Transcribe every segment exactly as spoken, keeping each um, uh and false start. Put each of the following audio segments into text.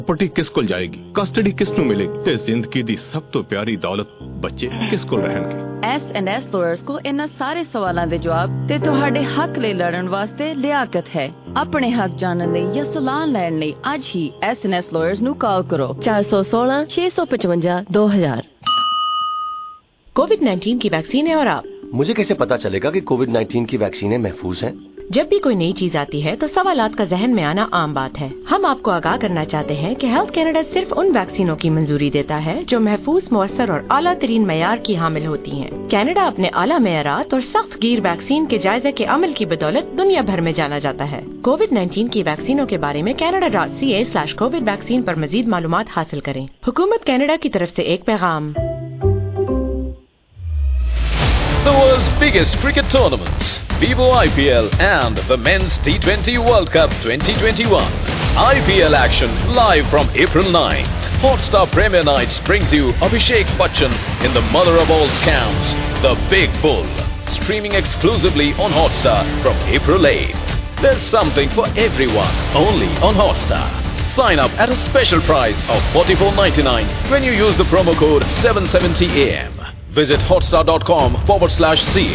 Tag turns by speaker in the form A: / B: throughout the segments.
A: Property किस को जाएगी, कस्टडी किस ਨੂੰ ਮਿਲੇਗੀ ਤੇ ਜ਼ਿੰਦਗੀ ਦੀ ਸਭ ਤੋਂ ਪਿਆਰੀ ਦੌਲਤ ਬੱਚੇ ਕਿਸ ਕੋਲ ਰਹਿਣਗੇ।
B: ਐਸ ਐਂਡ ਐਸ ਲਾਇਰਸ ਕੋ ਇਹਨਾਂ ਸਾਰੇ ਸਵਾਲਾਂ ਦੇ ਜਵਾਬ ਤੇ ਤੁਹਾਡੇ ਹੱਕ ਲਈ ਲੜਨ ਵਾਸਤੇ ਲਿਆਕਤ ਹੈ। ਆਪਣੇ ਹੱਕ ਜਾਣਨ ਲਈ ਜਾਂ ਸਲਾਹ ਲੈਣ ਲਈ ਅੱਜ ਹੀ ਐਸ ਐਂਡ ਐਸ ਲਾਇਰਸ ਨੂੰ ਕਾਲ ਕਰੋ ਚਾਰ ਸੌ सोलह छह सौ पचवंजा दो हजार।
C: कोविड नाइन्टीन की वैक्सीन है और आप?
D: मुझे कैसे पता चलेगा कि कोविड नाइन्टीन की वैक्सीनें महफूज हैं?
C: जब भी कोई नई चीज आती है तो सवालात का जहन में आना आम बात है। हम आपको आगाह करना चाहते हैं कि हेल्थ कैनेडा सिर्फ उन वैक्सीनों की मंजूरी देता है जो महफूज, मुअस्सर और आला तरीन मयार की हामिल होती हैं। कैनेडा अपने आला मयारात और सख्त गिर वैक्सीन के जायजे के अमल की बदौलत दुनिया भर में जाना जाता है। कोविड नाइन्टीन की वैक्सीनों के बारे में Canada dot C A slash Covid vaccine पर मजीद मालूमात हासिल करें। हुकूमत कैनेडा की तरफ से एक पैगाम।
E: The world's biggest cricket tournaments, Vivo I P L and the Men's T twenty World Cup twenty twenty-one. I P L action live from April ninth. Hotstar Premier Nights brings you Abhishek Bachchan in the mother of all scams, The Big Bull. Streaming exclusively on Hotstar from April eighth. There's something for everyone, only on Hotstar. Sign up at a special price of forty-four ninety-nine when you use the promo code seven seventy A M. Visit hotstar.com forward slash CA.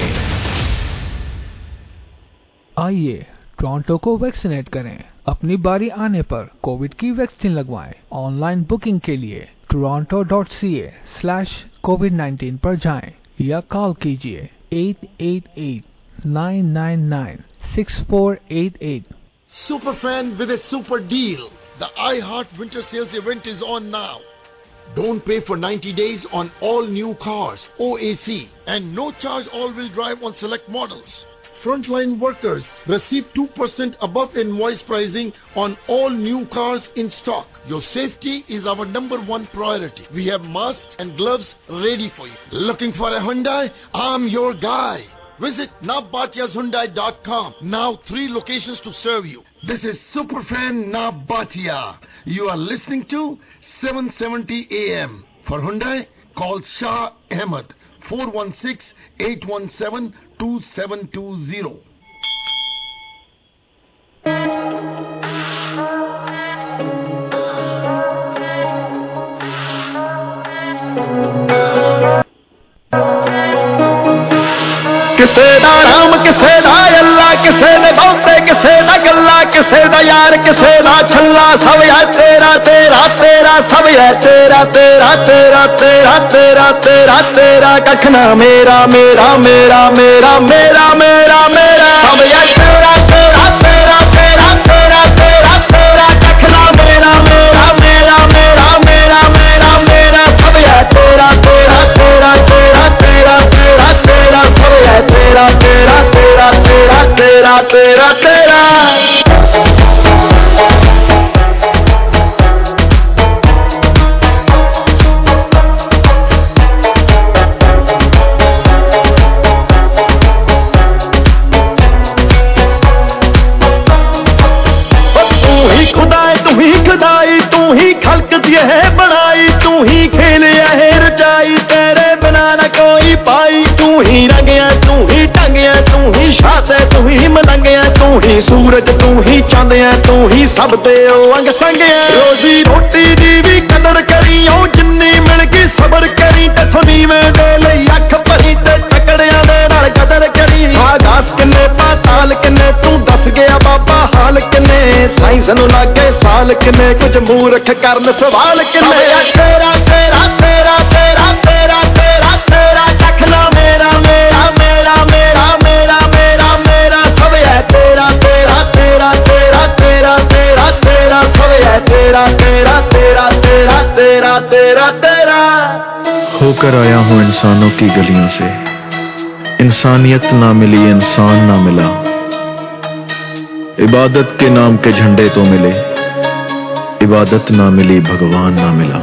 F: आइए Toronto को vaccinate करें। अपनी बारी आने पर Covid की vaccine लगवाएं। Online booking के लिए Toronto dot C A slash Covid nineteen पर जाएं या कॉल कीजिए eight eight eight nine nine nine six four eight eight.
G: Superfan with a super deal. The iHeart Winter Sales event is on now. Don't pay for ninety days on all new cars, O A C, and no charge all-wheel drive on select models. Frontline workers receive two percent above invoice pricing on all new cars in stock. Your safety is our number one priority. We have masks and gloves ready for you. Looking for a Hyundai? I'm your guy. Visit nabatiyas hyundai dot com. Now three locations to serve you. This is Superfan Nabatia. You are listening to seven seventy A M. For Hyundai, call Shah Ahmed four one six, eight one seven, two seven two zero.
H: ਕਿਸੇ ਦਾ ਰਾਮ ਕਿਸੇ ਦਾ ਅੱਲਾ ਕਿਸੇ ਦੇ ਬਹੁਤੇ ਕਿਸੇ ਦਾ ਗੱਲਾ ਕਿਸੇ ਦਾ ਯਾਰ ਕਿਸੇ ਦਾ ਛੱਲਾ ਸਭ ਹੈ ਤੇਰਾ ਤੇਰਾ ਤੇਰਾ ਸਭ ਹੈ ਤੇਰਾ ਤੇਰਾ ਤੇਰਾ ਤੇਰਾ ਤੇਰਾ ਤੇਰਾ ਤੇਰਾ ਕੱਖ ਨਾ ਮੇਰਾ ਮੇਰਾ ਮੇਰਾ ਮੇਰਾ ਮੇਰਾ ਮੇਰਾ ਮੇਰਾ ਸਭ ਹੈ ਤੇਰਾ ਤੇਰਾ ਤੇਰਾ ਤੇਰਾ ਤੇਰਾ ਤੇਰਾ ਤੇਰਾ ਕੱਖ ਨਾ ਮੇਰਾ ਮੇਰਾ ਮੇਰਾ ਮੇਰਾ ਮੇਰਾ ਮੇਰਾ ਮੇਰਾ ਸਭ ਹੈ ਤੇਰਾ ਤੇਰਾ ਤੇਰਾ ਤੇਰਾ ਤੇਰਾ ਤੇਰਾ ਤੇਰਾ ਸਭ ਹੈ ਤੇਰਾ ਤੇਰਾ ਤੇਰਾ ਤੇਰਾ ਤੇਰਾ ਤੇਰਾ ਤੇਰਾ। तू ही खल्क दिए है बनाई तू ही खेलिया है रचाई तेरे बिना न कोई पाई तू ही रंगया तू ही टंगया तू ही छाते तू ही मलंगया तू ही सूरज तू ही चांदया तू ही सब दे अंग संगया रोजी रोटी दी भी कदर करी जिन्नी मिल गई सबर करी ते थोनी में दे लई अख भरी ते टकड़िया दे नाल कदर करी आकाश किन्ने पाताल किन्ने तू दस गया बाबा हाल किन्ने साइंस नू लागे साल किन्ने कुछ मूर्ख करन सवाल किन्ने तेरा तेरा तेरा तेरा तेरा तेरा तेरा कख ना मेरा मेरा मेरा मेरा मेरा मेरा मेरा सब है तेरा तेरा तेरा तेरा तेरा तेरा तेरा सब है तेरा तेरा तेरा तेरा तेरा तेरा तेरा।
I: होकर आया हूँ इंसानों की गलियों से, इंसानियत ना मिली इंसान ना मिला, इबादत के नाम के झंडे तो मिले, इबादत ना मिली भगवान ना मिला।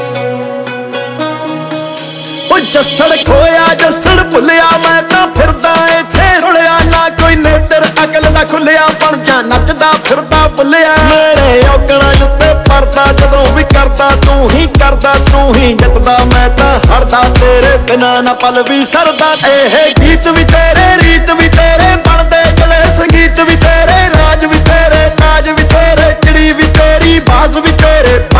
H: जसड़ खोया जसड़ भुलिया मैं तो फिरदा इत्थे रुलिया ना कोई नेतर अकल दा खुलिया बन जा नचदा फिरदा भुलिया मेरे औगणा उत्ते परदा जदों भी करदा तू ही करदा तू ही जितदा मैं तां हरदा तेरे बिना ना पल भी सरदा एह गीत भी तेरे रीत भी तेरे बनदे गले संगीत भी तेरे राज भी तेरे ताज भी तेरे चिड़ी भी तेरी बाज भी तेरे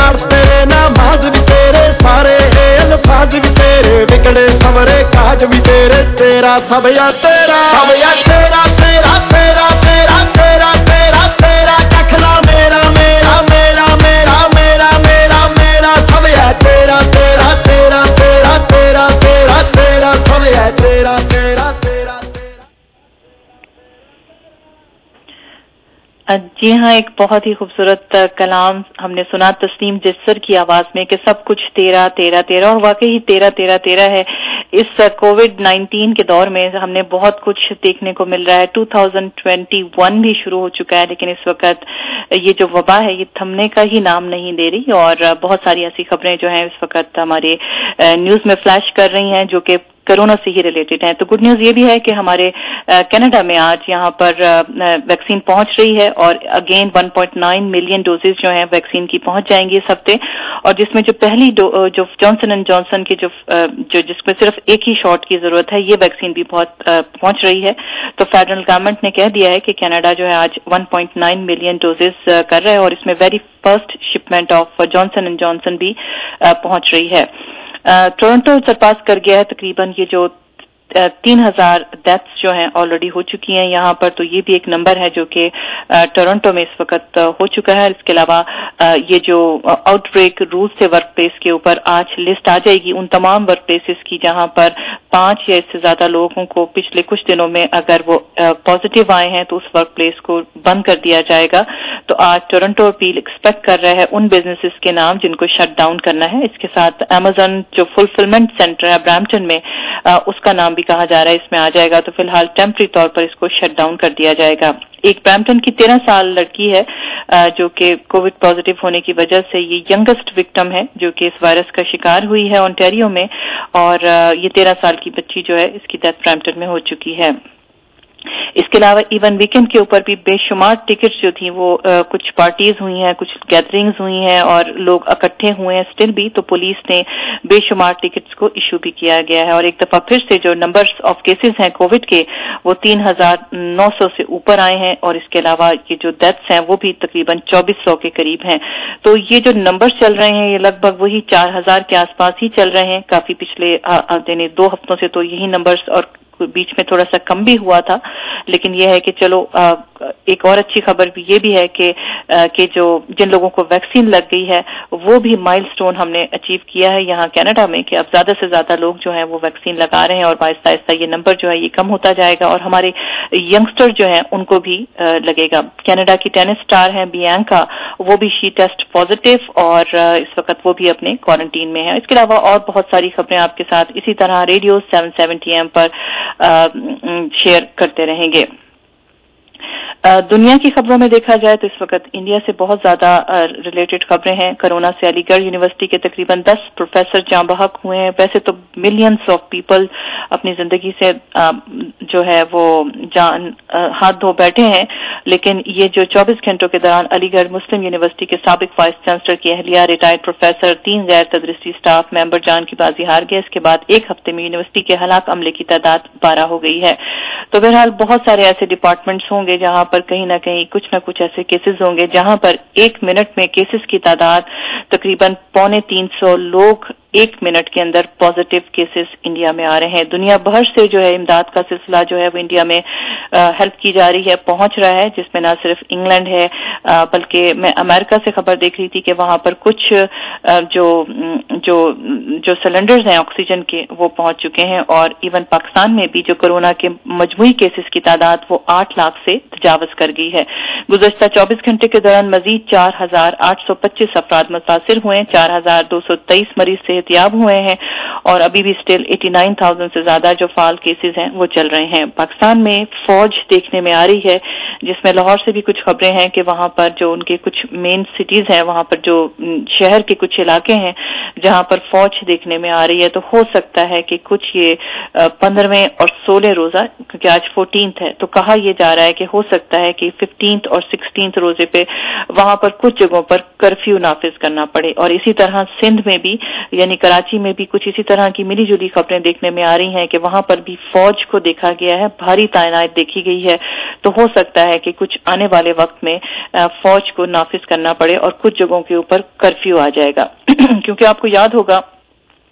H: सजड़े सवरे काज भी तेरे तेरा सब या तेरा सब या तेरा तेरा तेरा तेरा तेरा तेरा तेरा चखला मेरा मेरा मेरा मेरा मेरा मेरा मेरा सब या तेरा तेरा तेरा तेरा तेरा तेरा तेरा सब या तेरा तेरा तेरा
J: जी हाँ, एक बहुत ही खूबसूरत कलाम हमने सुना तस्लीम जस्सर की आवाज में कि सब कुछ तेरा तेरा तेरा, और वाकई ही तेरा तेरा तेरा है। इस कोविड नाइन्टीन के दौर में हमने बहुत कुछ देखने को मिल रहा है। दो हज़ार इक्कीस भी शुरू हो चुका है, लेकिन इस वक्त ये जो वबा है ये थमने का ही नाम नहीं ले रही, और बहुत सारी ऐसी खबरें जो हैं इस वक्त हमारे न्यूज में फ्लैश कर रही हैं जो कि कोरोना से ही रिलेटेड है। तो गुड न्यूज ये भी है कि हमारे कनाडा में आज यहाँ पर वैक्सीन पहुंच रही है, और अगेन एक पॉइंट नौ मिलियन डोजेज जो हैं वैक्सीन की पहुंच जाएंगी इस हफ्ते, और जिसमें जो पहली जो जॉनसन एंड जॉनसन की जो जो जिसमें सिर्फ एक ही शॉट की जरूरत है, ये वैक्सीन भी बहुत पहुंच रही है। तो फेडरल गवर्नमेंट ने कह दिया है कि कनाडा जो है आज एक पॉइंट नौ मिलियन डोजेज कर रहा है, और इसमें very first shipment of Johnson and Johnson भी पहुंच रही है। टोरंटो सरपास कर गया है तकरीबन ये जो तीन हजार डेथ्स जो हैं ऑलरेडी हो चुकी हैं यहाँ पर, तो ये भी एक नंबर है जो कि टोरंटो में इस वक्त हो चुका है। इसके अलावा ये जो आउटब्रेक रूल्स थे वर्क प्लेस के ऊपर, आज लिस्ट आ जाएगी उन तमाम वर्क प्लेसेस की जहाँ पर पांच या इससे ज्यादा लोगों को पिछले कुछ दिनों में अगर वो पॉजिटिव आए हैं तो उस वर्क प्लेस को बंद कर दिया जाएगा। तो आज टोरंटो अपील एक्सपेक्ट कर रहा है उन बिजनेसेस के नाम जिनको शट डाउन करना है। इसके साथ अमेजन जो फुलफिलमेंट सेंटर है ब्रैम्पटन में, उसका नाम भी कहा जा रहा है इसमें आ जाएगा। तो फिलहाल टेम्पररी तौर पर इसको शट डाउन कर दिया जाएगा। एक ब्रैम्पटन की तेरह साल लड़की है जो कि कोविड पॉजिटिव होने की वजह से ये यंगेस्ट विक्टिम है जो कि इस वायरस का शिकार हुई है ओंटारियो में, और ये तेरह साल की बच्ची जो है इसकी डेथ ब्रैम्पटन में हो चुकी है। इसके अलावा इवन वीकेंड के ऊपर भी बेशुमार टिकट्स जो थी वो आ, कुछ पार्टीज हुई हैं, कुछ गैदरिंग्स हुई हैं और लोग इकट्ठे हुए हैं स्टिल भी, तो पुलिस ने बेशुमार टिकट्स को इशू भी किया गया है। और एक दफा फिर से जो नंबर्स ऑफ केसेस हैं कोविड के वो तीन हजार नौ सौ से ऊपर आए हैं, और इसके अलावा ये जो डेथ्स हैं वो भी तकरीबन चौबीस सौ के करीब हैं। तो ये जो नंबर्स चल रहे हैं ये लगभग वही चार हजार के आसपास ही चल रहे हैं। काफी पिछले यानी दो हफ्तों से तो यही नंबर्स, और बीच में थोड़ा सा कम भी हुआ था, लेकिन यह है कि चलो आ, एक और अच्छी खबर भी ये भी है कि कि जो जिन लोगों को वैक्सीन लग गई है वो भी माइलस्टोन हमने अचीव किया है यहाँ कनाडा में कि अब ज्यादा से ज्यादा लोग जो हैं वो वैक्सीन लगा रहे हैं, और आहिस्ता आहिस्ता ये नंबर जो है ये कम होता जाएगा, और हमारे यंगस्टर जो हैं उनको भी आ, लगेगा। कनाडा की टेनिस स्टार हैं बियांका, वो भी शी टेस्ट पॉजिटिव, और आ, इस वक्त वो भी अपने क्वारंटीन में है। इसके अलावा और बहुत सारी खबरें आपके साथ इसी तरह रेडियो सेवन सेवेंटी एम पर शेयर करते रहेंगे। दुनिया की खबरों में देखा जाए तो इस वक्त इंडिया से बहुत ज्यादा रिलेटेड खबरें हैं। कोरोना से अलीगढ़ यूनिवर्सिटी के तकरीबन दस प्रोफेसर जाँ बहक हुए हैं। वैसे तो मिलियंस ऑफ पीपल अपनी जिंदगी से जो है वो जान हाथ धो बैठे हैं, लेकिन ये जो चौबीस घंटों के दौरान अलीगढ़ मुस्लिम यूनिवर्सिटी के साबिक वाइस चांसलर की अहलिया, रिटायर्ड प्रोफेसर, तीन गैर तदरीसी स्टाफ मेंबर जान की बाजी हार गए। इसके बाद एक हफ्ते में यूनिवर्सिटी के हलाक अमले की तादाद बारह हो गई है। तो बहरहाल बहुत सारे ऐसे डिपार्टमेंट्स होंगे जहां पर कहीं ना कहीं कुछ ना कुछ ऐसे केसेस होंगे जहां पर एक मिनट में केसेस की तादाद तकरीबन पौने तीन सौ लोग एक मिनट के अंदर पॉजिटिव केसेस इंडिया में आ रहे हैं। दुनिया भर से जो है इमदाद का सिलसिला जो है वो इंडिया में हेल्प की जा रही है, पहुंच रहा है, जिसमें ना सिर्फ इंग्लैंड है आ, बल्कि मैं अमेरिका से खबर देख रही थी कि वहां पर कुछ आ, जो जो जो सिलेंडर्स हैं ऑक्सीजन के वो पहुंच चुके हैं, और इवन पाकिस्तान में भी जो कोरोना के मजमूई केसेस की तादाद वो आठ लाख से तजावज कर गई है। गुज़श्ता चौबीस घंटे के दौरान मजीद चार हजार आठ सौ पच्चीस अफराद मुतासिर हुए हैं, चार हजार दो सौ तेईस मरीज सेहतियाब हुए हैं, और अभी भी स्टिल नवासी हज़ार से ज्यादा जो फाल केसेस हैं वो चल रहे हैं। पाकिस्तान में फौज देखने में आ रही है, जिसमें लाहौर से भी कुछ खबरें हैं कि वहां पर जो उनके कुछ मेन सिटीज हैं, वहां पर जो शहर के कुछ इलाके हैं जहां पर फौज देखने में आ रही है। तो हो सकता है कि कुछ ये पंद्रहवें और सोलह रोजा, क्योंकि आज फोर्टीन्थ है, तो कहा यह जा रहा है कि हो सकता है कि फिफ्टींथ और सिक्सटीन्थ रोजे पे वहां पर कुछ जगहों पर कर्फ्यू नाफिज करना पड़े। और इसी तरह सिंध में भी यानी कराची में भी कुछ इसी तरह की मिली जुली खबरें देखने में आ रही हैं कि वहां पर भी फौज को देखा गया है, भारी तैनात देखी गई है। तो हो सकता है कि कुछ आने वाले वक्त में फौज को नाफिज करना पड़े और कुछ जगहों के ऊपर कर्फ्यू आ जाएगा। क्योंकि आपको याद होगा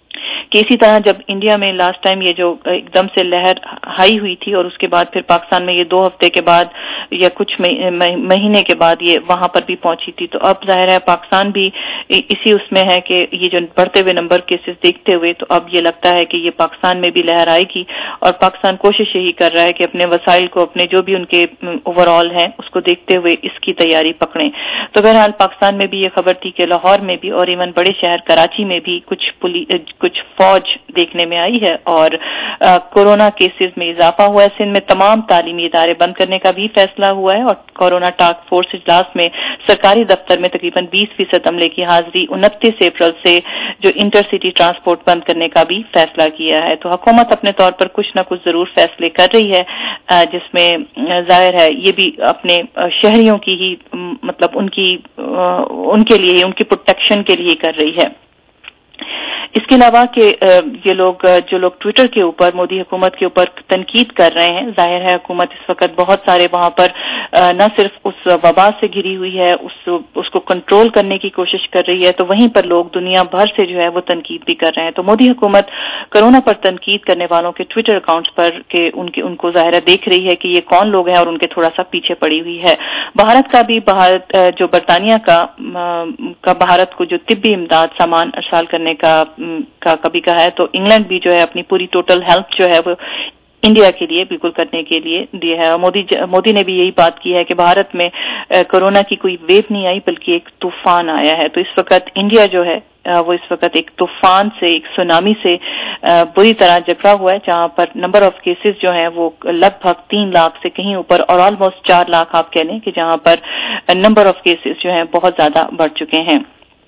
J: کہ اسی طرح جب انڈیا میں لاسٹ ٹائم یہ جو ایک دم سے لہر ہائی ہوئی تھی اور اس کے بعد پھر پاکستان میں یہ دو ہفتے کے بعد یا کچھ مہینے کے بعد یہ وہاں پر بھی پہنچی تھی، تو اب ظاہر ہے پاکستان بھی اسی اس میں ہے کہ یہ جو بڑھتے ہوئے نمبر کیسز دیکھتے ہوئے تو اب یہ لگتا ہے کہ یہ پاکستان میں بھی لہر آئے گی، اور پاکستان کوشش یہی کر رہا ہے کہ اپنے وسائل کو، اپنے جو بھی ان کے اوور آل ہیں اس کو دیکھتے ہوئے اس کی تیاری پکڑیں۔ تو بہرحال پاکستان میں بھی یہ خبر تھی کہ لاہور میں بھی اور ایون بڑے شہر کراچی میں بھی کچھ کچھ فوج دیکھنے میں آئی ہے اور کورونا کیسز میں اضافہ ہوا ہے۔ سندھ میں تمام تعلیمی ادارے بند کرنے کا بھی فیصلہ ہوا ہے اور کورونا ٹاسک فورس اجلاس میں سرکاری دفتر میں تقریباً بیس فیصد عملے کی حاضری، انتیس اپریل سے جو انٹر سٹی ٹرانسپورٹ بند کرنے کا بھی فیصلہ کیا ہے۔ تو حکومت اپنے طور پر کچھ نہ کچھ ضرور فیصلے کر رہی ہے، جس میں ظاہر ہے یہ بھی اپنے شہریوں کی ہی مطلب ان کی ان کے لیے ان کی پروٹیکشن کے لیے کر رہی ہے۔ اس کے علاوہ کہ یہ لوگ جو لوگ ٹویٹر کے اوپر مودی حکومت کے اوپر تنقید کر رہے ہیں، ظاہر ہے حکومت اس وقت بہت سارے وہاں پر نہ صرف اس وبا سے گھری ہوئی ہے، اس اس کو کنٹرول کرنے کی کوشش کر رہی ہے، تو وہیں پر لوگ دنیا بھر سے جو ہے وہ تنقید بھی کر رہے ہیں۔ تو مودی حکومت کورونا پر تنقید کرنے والوں کے ٹویٹر اکاؤنٹس پر کہ ان کے ان کو ظاہر ہے دیکھ رہی ہے کہ یہ کون لوگ ہیں اور ان کے تھوڑا سا پیچھے پڑی ہوئی ہے۔ بھارت کا بھی بھارت جو برطانیہ کا کا بھارت کو جو طبی امداد سامان ارسال کرنے کا کا کبھی کہا ہے، تو انگلینڈ بھی جو ہے اپنی پوری ٹوٹل ہیلپ جو ہے وہ انڈیا کے لیے بالکل کرنے کے لیے دی ہے۔ مودی مودی نے بھی یہی بات کی ہے کہ بھارت میں کورونا کی کوئی ویو نہیں آئی بلکہ ایک طوفان آیا ہے۔ تو اس وقت انڈیا جو ہے وہ اس وقت ایک طوفان سے، ایک سونامی سے بری طرح جکڑا ہوا ہے، جہاں پر نمبر آف کیسز جو ہیں وہ لگ بھگ تین لاکھ سے کہیں اوپر اور آلموسٹ چار لاکھ آپ کہہ لیں کہ جہاں پر نمبر آف کیسز جو ہیں بہت زیادہ بڑھ چکے ہیں۔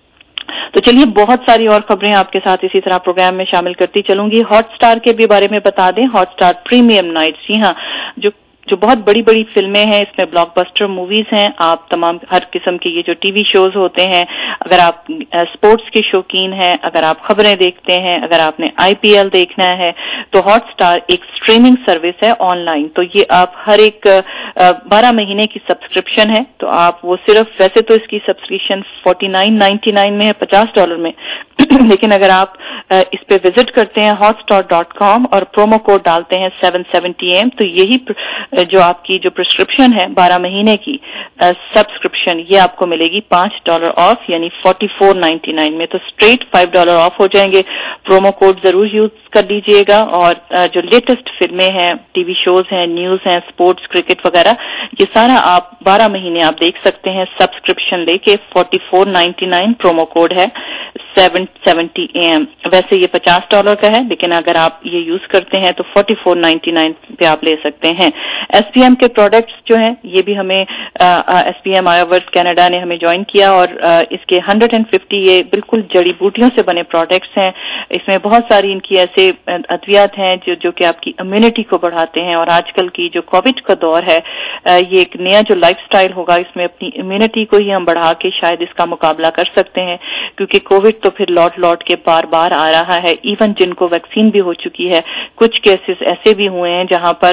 J: تو چلیے بہت ساری اور خبریں آپ کے ساتھ اسی طرح پروگرام میں شامل کرتی چلوں گی۔ ہاٹ سٹار کے بھی بارے میں بتا دیں، ہاٹ سٹار پریمیم نائٹس، جی ہاں، جو جو بہت بڑی بڑی فلمیں ہیں، اس میں بلاک بسٹر موویز ہیں، آپ تمام ہر قسم کے یہ جو ٹی وی شوز ہوتے ہیں، اگر آپ اسپورٹس کے شوقین ہیں، اگر آپ خبریں دیکھتے ہیں، اگر آپ نے آئی پی ایل دیکھنا ہے تو ہاٹ سٹار ایک اسٹریمنگ سروس ہے آن لائن۔ تو یہ آپ ہر ایک بارہ مہینے کی سبسکرپشن ہے، تو آپ وہ صرف ویسے تو اس کی subscription forty nine ninety nine میں ہے، پچاس ڈالر میں، لیکن اگر آپ اس پہ وزٹ کرتے ہیں ہاٹ سٹار ڈاٹ کام اور پرومو کوڈ ڈالتے ہیں سیون سیونٹی ایم تو یہی جو آپ کی جو پرسکرپشن ہے بارہ مہینے کی سبسکرپشن یہ آپ کو ملے گی پانچ ڈالر آف، یعنی فورٹی فور نائنٹی نائن میں، تو اسٹریٹ فائیو ڈالر آف ہو جائیں گے۔ پرومو کوڈ ضرور یوز کر لیجئے گا، اور جو لیٹسٹ فلمیں ہیں، ٹی وی شوز ہیں، نیوز ہیں، اسپورٹس، کرکٹ وغیرہ، یہ سارا آپ بارہ مہینے آپ دیکھ سکتے ہیں سبسکرپشن لے کے۔ Forty four ninety nine promo code ہے سیون سیونٹی اے ایم، ویسے یہ پچاس ڈالر کا ہے، لیکن اگر آپ یہ یوز کرتے ہیں تو فورٹی فور نائنٹی نائن پہ آپ لے سکتے ہیں۔ ایس پی ایم کے پروڈکٹس جو ہیں یہ بھی ہمیں ایس پی ایم آیا ورلڈ کینیڈا نے ہمیں جوائن کیا، اور اس کے ہنڈریڈ اینڈ ففٹی یہ بالکل جڑی بوٹیوں سے بنے پروڈکٹس ہیں۔ اس میں بہت ساری ان کی ایسے ادویات ہیں جو جو کہ آپ کی امیونٹی کو بڑھاتے ہیں، اور آج کل کی جو کووڈ کا دور ہے یہ ایک نیا جو لائف سٹائل ہوگا، اس میں اپنی امیونٹی کو ہی ہم بڑھا کے شاید اس کا مقابلہ کر سکتے ہیں، کیونکہ کووڈ تو پھر لوٹ لوٹ کے بار بار آ رہا ہے۔ ایون جن کو ویکسین بھی ہو چکی ہے، کچھ کیسز ایسے بھی ہوئے ہیں جہاں پر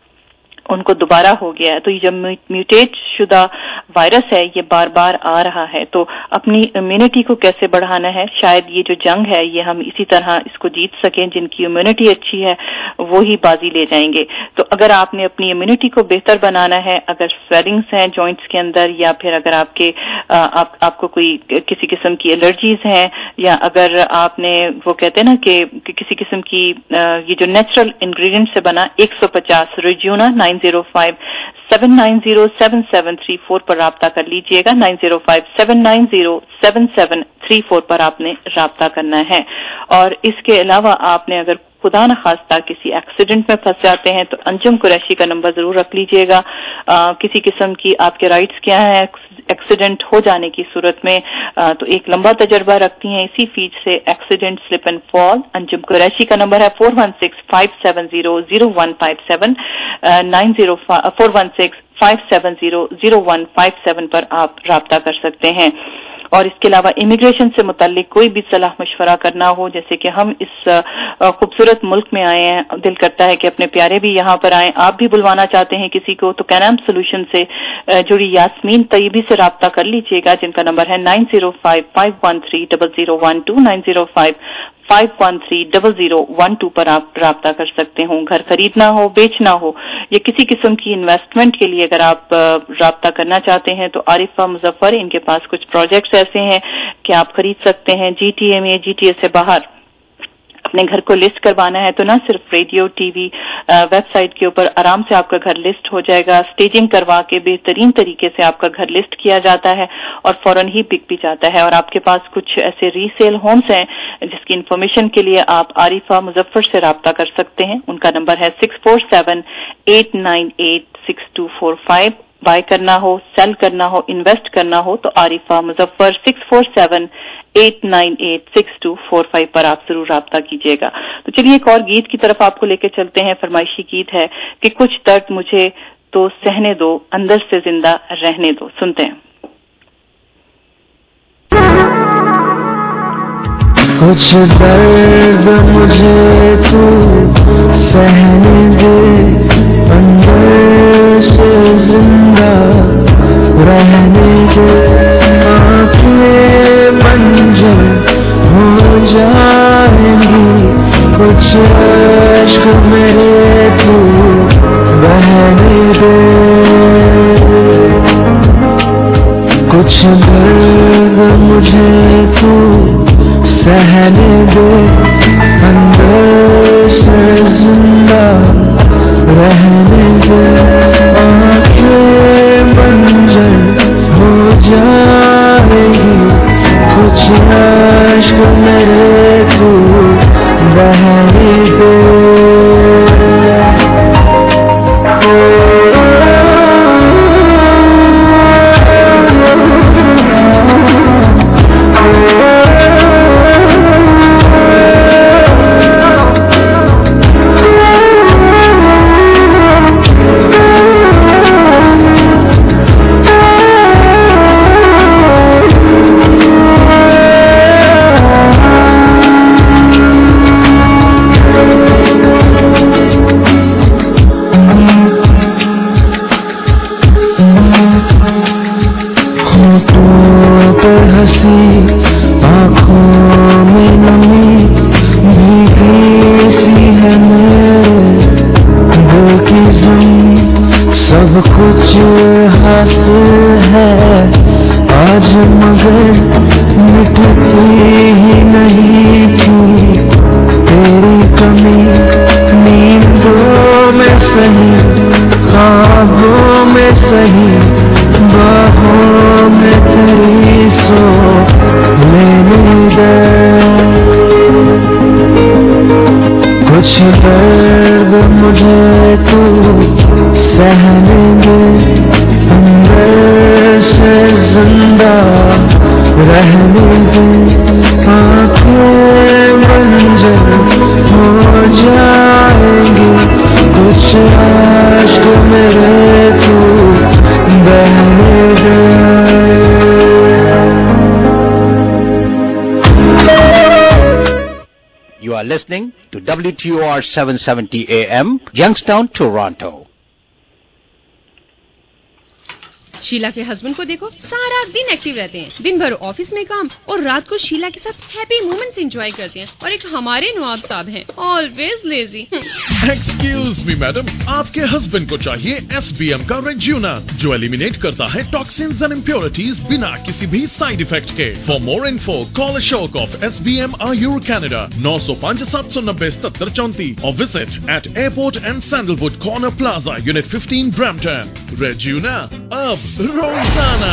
J: ان کو دوبارہ ہو گیا ہے۔ تو یہ جو میوٹیٹ شدہ وائرس ہے یہ بار بار آ رہا ہے، تو اپنی امیونٹی کو کیسے بڑھانا ہے، شاید یہ جو جنگ ہے یہ ہم اسی طرح اس کو جیت سکیں، جن کی امیونٹی اچھی ہے وہی بازی لے جائیں گے۔ تو اگر آپ نے اپنی امیونٹی کو بہتر بنانا ہے، اگر سویلنگز ہیں جوائنٹس کے اندر، یا پھر اگر آپ کے آپ, آپ کو کوئی کسی قسم کی الرجیز ہیں، یا اگر آپ نے وہ کہتے ہیں نا کہ کسی قسم کی یہ جو نیچرل انگریڈینٹ سے بنا ایک سو پچاس ریجیونا nine zero five seven nine zero seven seven three four پر رابطہ کر لیجئے گا۔ Nine zero five seven nine zero seven seven three four پر آپ نے رابطہ کرنا ہے۔ اور اس کے علاوہ آپ نے اگر خدا نخواستہ کسی ایکسیڈنٹ میں پھنس جاتے ہیں تو انجم قریشی کا نمبر ضرور رکھ لیجئے گا۔ آ, کسی قسم کی آپ کے رائٹس کیا ہیں ایکسیڈنٹ ہو جانے کی صورت میں، آ, تو ایک لمبا تجربہ رکھتی ہیں اسی فیلڈ سے، accident slip and fall. Anjum Qureshi کا نمبر ہے four one six five seven zero zero one five seven nine zero four one six five seven zero zero one five seven پر آپ رابطہ کر سکتے ہیں۔ और इसके अलावा इमिग्रेशन से मुताल्लिक कोई भी सलाह मशवरा करना हो, जैसे कि हम इस खूबसूरत मुल्क में आए हैं, दिल करता है कि अपने प्यारे भी यहाँ पर आएं, आप भी बुलवाना चाहते हैं किसी को, तो कैनाम सोल्यूशन से जुड़ी यास्मीन तैयबी से राब्ता कर लीजिएगा, जिनका नंबर है nine zero five five one three double zero one two nine zero five five one three double zero one two पर आप राब्ता कर सकते हो। घर खरीदना हो, बेचना हो या किसी किस्म की इन्वेस्टमेंट के लिए अगर आप राब्ता करना चाहते हैं तो आरिफा मुजफ्फर, इनके पास कुछ प्रोजेक्ट्स ऐसे हैं कि आप खरीद सकते हैं। जीटीए में, जीटीए से बाहर अपने घर को लिस्ट करवाना है तो ना सिर्फ रेडियो, टीवी, वेबसाइट के ऊपर आराम से आपका घर लिस्ट हो जाएगा। स्टेजिंग करवा के बेहतरीन तरीके से आपका घर लिस्ट किया जाता है और फौरन ही बिक भी जाता है। और आपके पास कुछ ऐसे रीसेल होम्स हैं जिसकी इंफॉर्मेशन के लिए आप आरिफा मुजफ्फर से राब्ता कर सकते हैं। उनका नंबर है six four seven eight nine eight six two four five. Buy करना हो, सेल करना हो, इन्वेस्ट करना हो तो Arifa Muzaffar six four seven eight nine eight six two four five पर आप जरूर राब्ता कीजिएगा। तो चलिए एक और गीत की तरफ आपको लेकर चलते हैं। फरमाइशी गीत है कि कुछ दर्द मुझे तो सहने दो, अंदर से जिंदा रहने दो। सुनते हैं।
H: कुछ दर्द मुझे तू सहने दे, अंदर से जिंदा रहने दे, आँखें मंजर हो जाएंगी, कुछ अश्क मेरे तू बहने दे, कुछ दर्द मुझे तू सहने दे, अंदर से जिंदा रहने दे, आँखें मंजर हो जाएगी, कुछ अश्क मेरे तू बहने दे।
K: Listening to W T O R seven seventy A M, Youngstown, Toronto.
L: Sheila के हस्बैंड को देखो, सारा दिन एक्टिव रहते हैं, दिन भर ऑफिस में काम और रात को शीला के साथ हैप्पी मोमेंट्स एंजॉय करते हैं। और एक हमारे नवाब साहब हैं, always lazy.
M: Excuse me madam, आपके हस्बैंड को चाहिए एस बी एम का रेज्यूना जो एलिमिनेट करता है टॉक्सिन्स एंड इम्प्योरिटीज बिना किसी भी साइड इफेक्ट के। For more info call Ashok of S B M Ayur Canada नौ सौ पाँच सात सौ नब्बे सत्तर चौंतीस और visit at Airport and Sandalwood Corner Plaza unit fifteen Brampton. रेज्यूना अब रोजाना।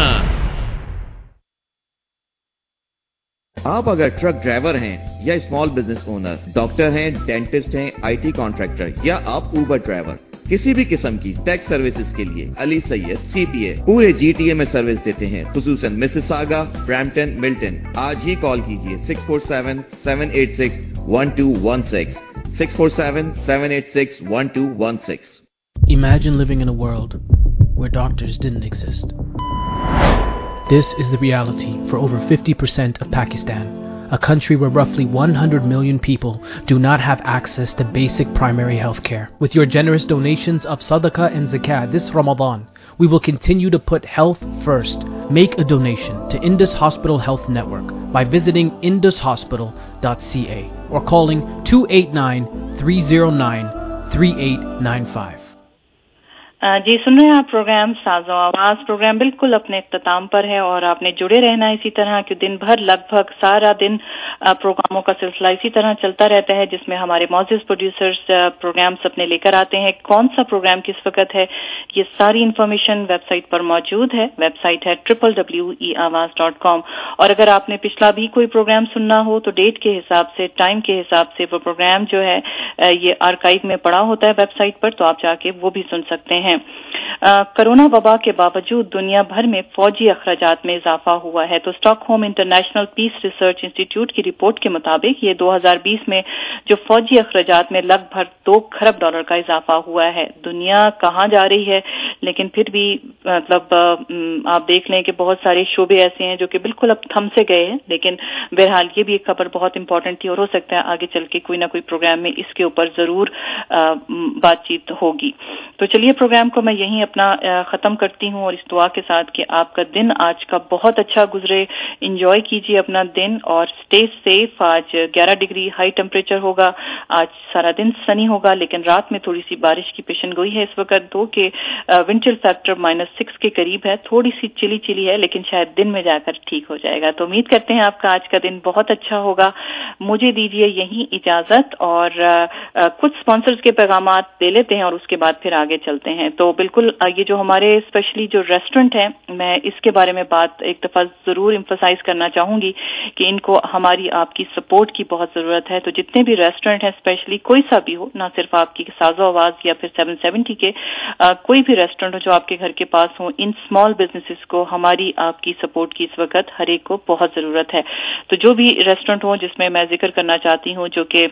N: आप अगर ट्रक ड्राइवर हैं या स्मॉल बिजनेस ओनर, डॉक्टर हैं, डेंटिस्ट हैं, आईटी कॉन्ट्रैक्टर या आप उबर ड्राइवर, किसी भी किस्म की टैक्स सर्विसेज के लिए अली सैयद सीपीए पूरे जीटीए में सर्विस देते हैं, खुसूसन मिसिसागा, ब्रैम्पटन, मिल्टन। आज ही कॉल कीजिए six four seven seven eight six one two one six six four seven seven eight six one two one six.
O: Imagine living in a world where doctors didn't exist. This is the reality for over fifty percent of Pakistan, a country where roughly one hundred million people do not have access to basic primary health care. With your generous donations of Sadaqah and Zakat this Ramadan, we will continue to put health first. Make a donation to Indus Hospital Health Network by visiting indus hospital dot c a or calling two eight nine, three zero nine, three eight nine five.
J: जी सुन रहे हैं आप programme साज़ो आवाज। Programme बिल्कुल अपने इख्तिताम पर है और आपने जुड़े रहना इसी तरह कि दिन भर लगभग सारा दिन प्रोग्रामों का सिलसिला इसी तरह चलता रहता है, जिसमें हमारे मौजूद प्रोड्यूसर्स प्रोग्राम्स अपने लेकर आते हैं। कौन सा प्रोग्राम किस वक्त है, ये सारी इन्फॉर्मेशन वेबसाइट पर मौजूद है। वेबसाइट है ट्रिपल डब्ल्यू ई आवाज डॉट कॉम। और अगर आपने पिछला भी कोई प्रोग्राम सुनना हो तो डेट के हिसाब से, टाइम के हिसाब से वो प्रोग्राम जो है ये आर्काइव में पड़ा होता है वेबसाइट पर, तो आप जाके वो भी सुन सकते हैं। कोरोना वबा के बावजूद दुनिया भर में फौजी अखराजात में इजाफा हुआ है। तो Stockholm International Peace Research Institute की रिपोर्ट के मुताबिक ये दो हज़ार बीस में जो फौजी अखराजात में लगभग दो खरब डॉलर का इजाफा हुआ है। दुनिया कहाँ जा रही है, लेकिन फिर भी मतलब आप देख लें कि बहुत सारे शोबे ऐसे हैं जो कि बिल्कुल अब थम से गए हैं। लेकिन बहरहाल ये भी एक खबर बहुत इंपॉर्टेंट थी और हो सकता है आगे चल के कोई ना कोई प्रोग्राम में इसके ऊपर जरूर बातचीत होगी। तो चलिए प्रोग्राम को मैं यहीं अपना खत्म करती हूँ और इस दुआ के साथ कि आपका दिन आज का बहुत अच्छा गुजरे। एंजॉय कीजिए अपना दिन और स्टे सेफ। आज ग्यारह डिग्री हाई टेम्परेचर होगा, आज सारा दिन सनी होगा, लेकिन रात में थोड़ी सी बारिश की पेशनगोई है इस वक्त। दो के wind chill factor minus six के करीब है, थोड़ी सी चिली चिली है, लेकिन शायद दिन में जाकर ठीक हो जाएगा। तो उम्मीद करते हैं आपका आज का दिन बहुत अच्छा होगा। मुझे दीजिए यहीं इजाजत और आ, आ, कुछ स्पॉन्सर्स के पैगामात दे लेते हैं और उसके बाद फिर आगे चलते हैं। तो बिल्कुल ये जो हमारे स्पेशली जो रेस्टोरेंट हैं, मैं इसके बारे में बात एक दफा जरूर एम्फसाइज करना चाहूंगी कि इनको हमारी आपकी सपोर्ट की बहुत जरूरत है। तो जितने भी रेस्टोरेंट हैं, स्पेशली कोई सा भी हो, ना सिर्फ आपकी साज़ो आवाज या फिर सेवन सेवेंटी के आ, कोई भी रेस्टोरेंट हो जो आपके घर के पास हो, इन स्मॉल बिजनेसेस को हमारी आपकी सपोर्ट की इस वक्त हर एक को बहुत जरूरत है। तो जो भी रेस्टोरेंट हो जिसमें मैं जिक्र करना चाहती हूँ, जो कि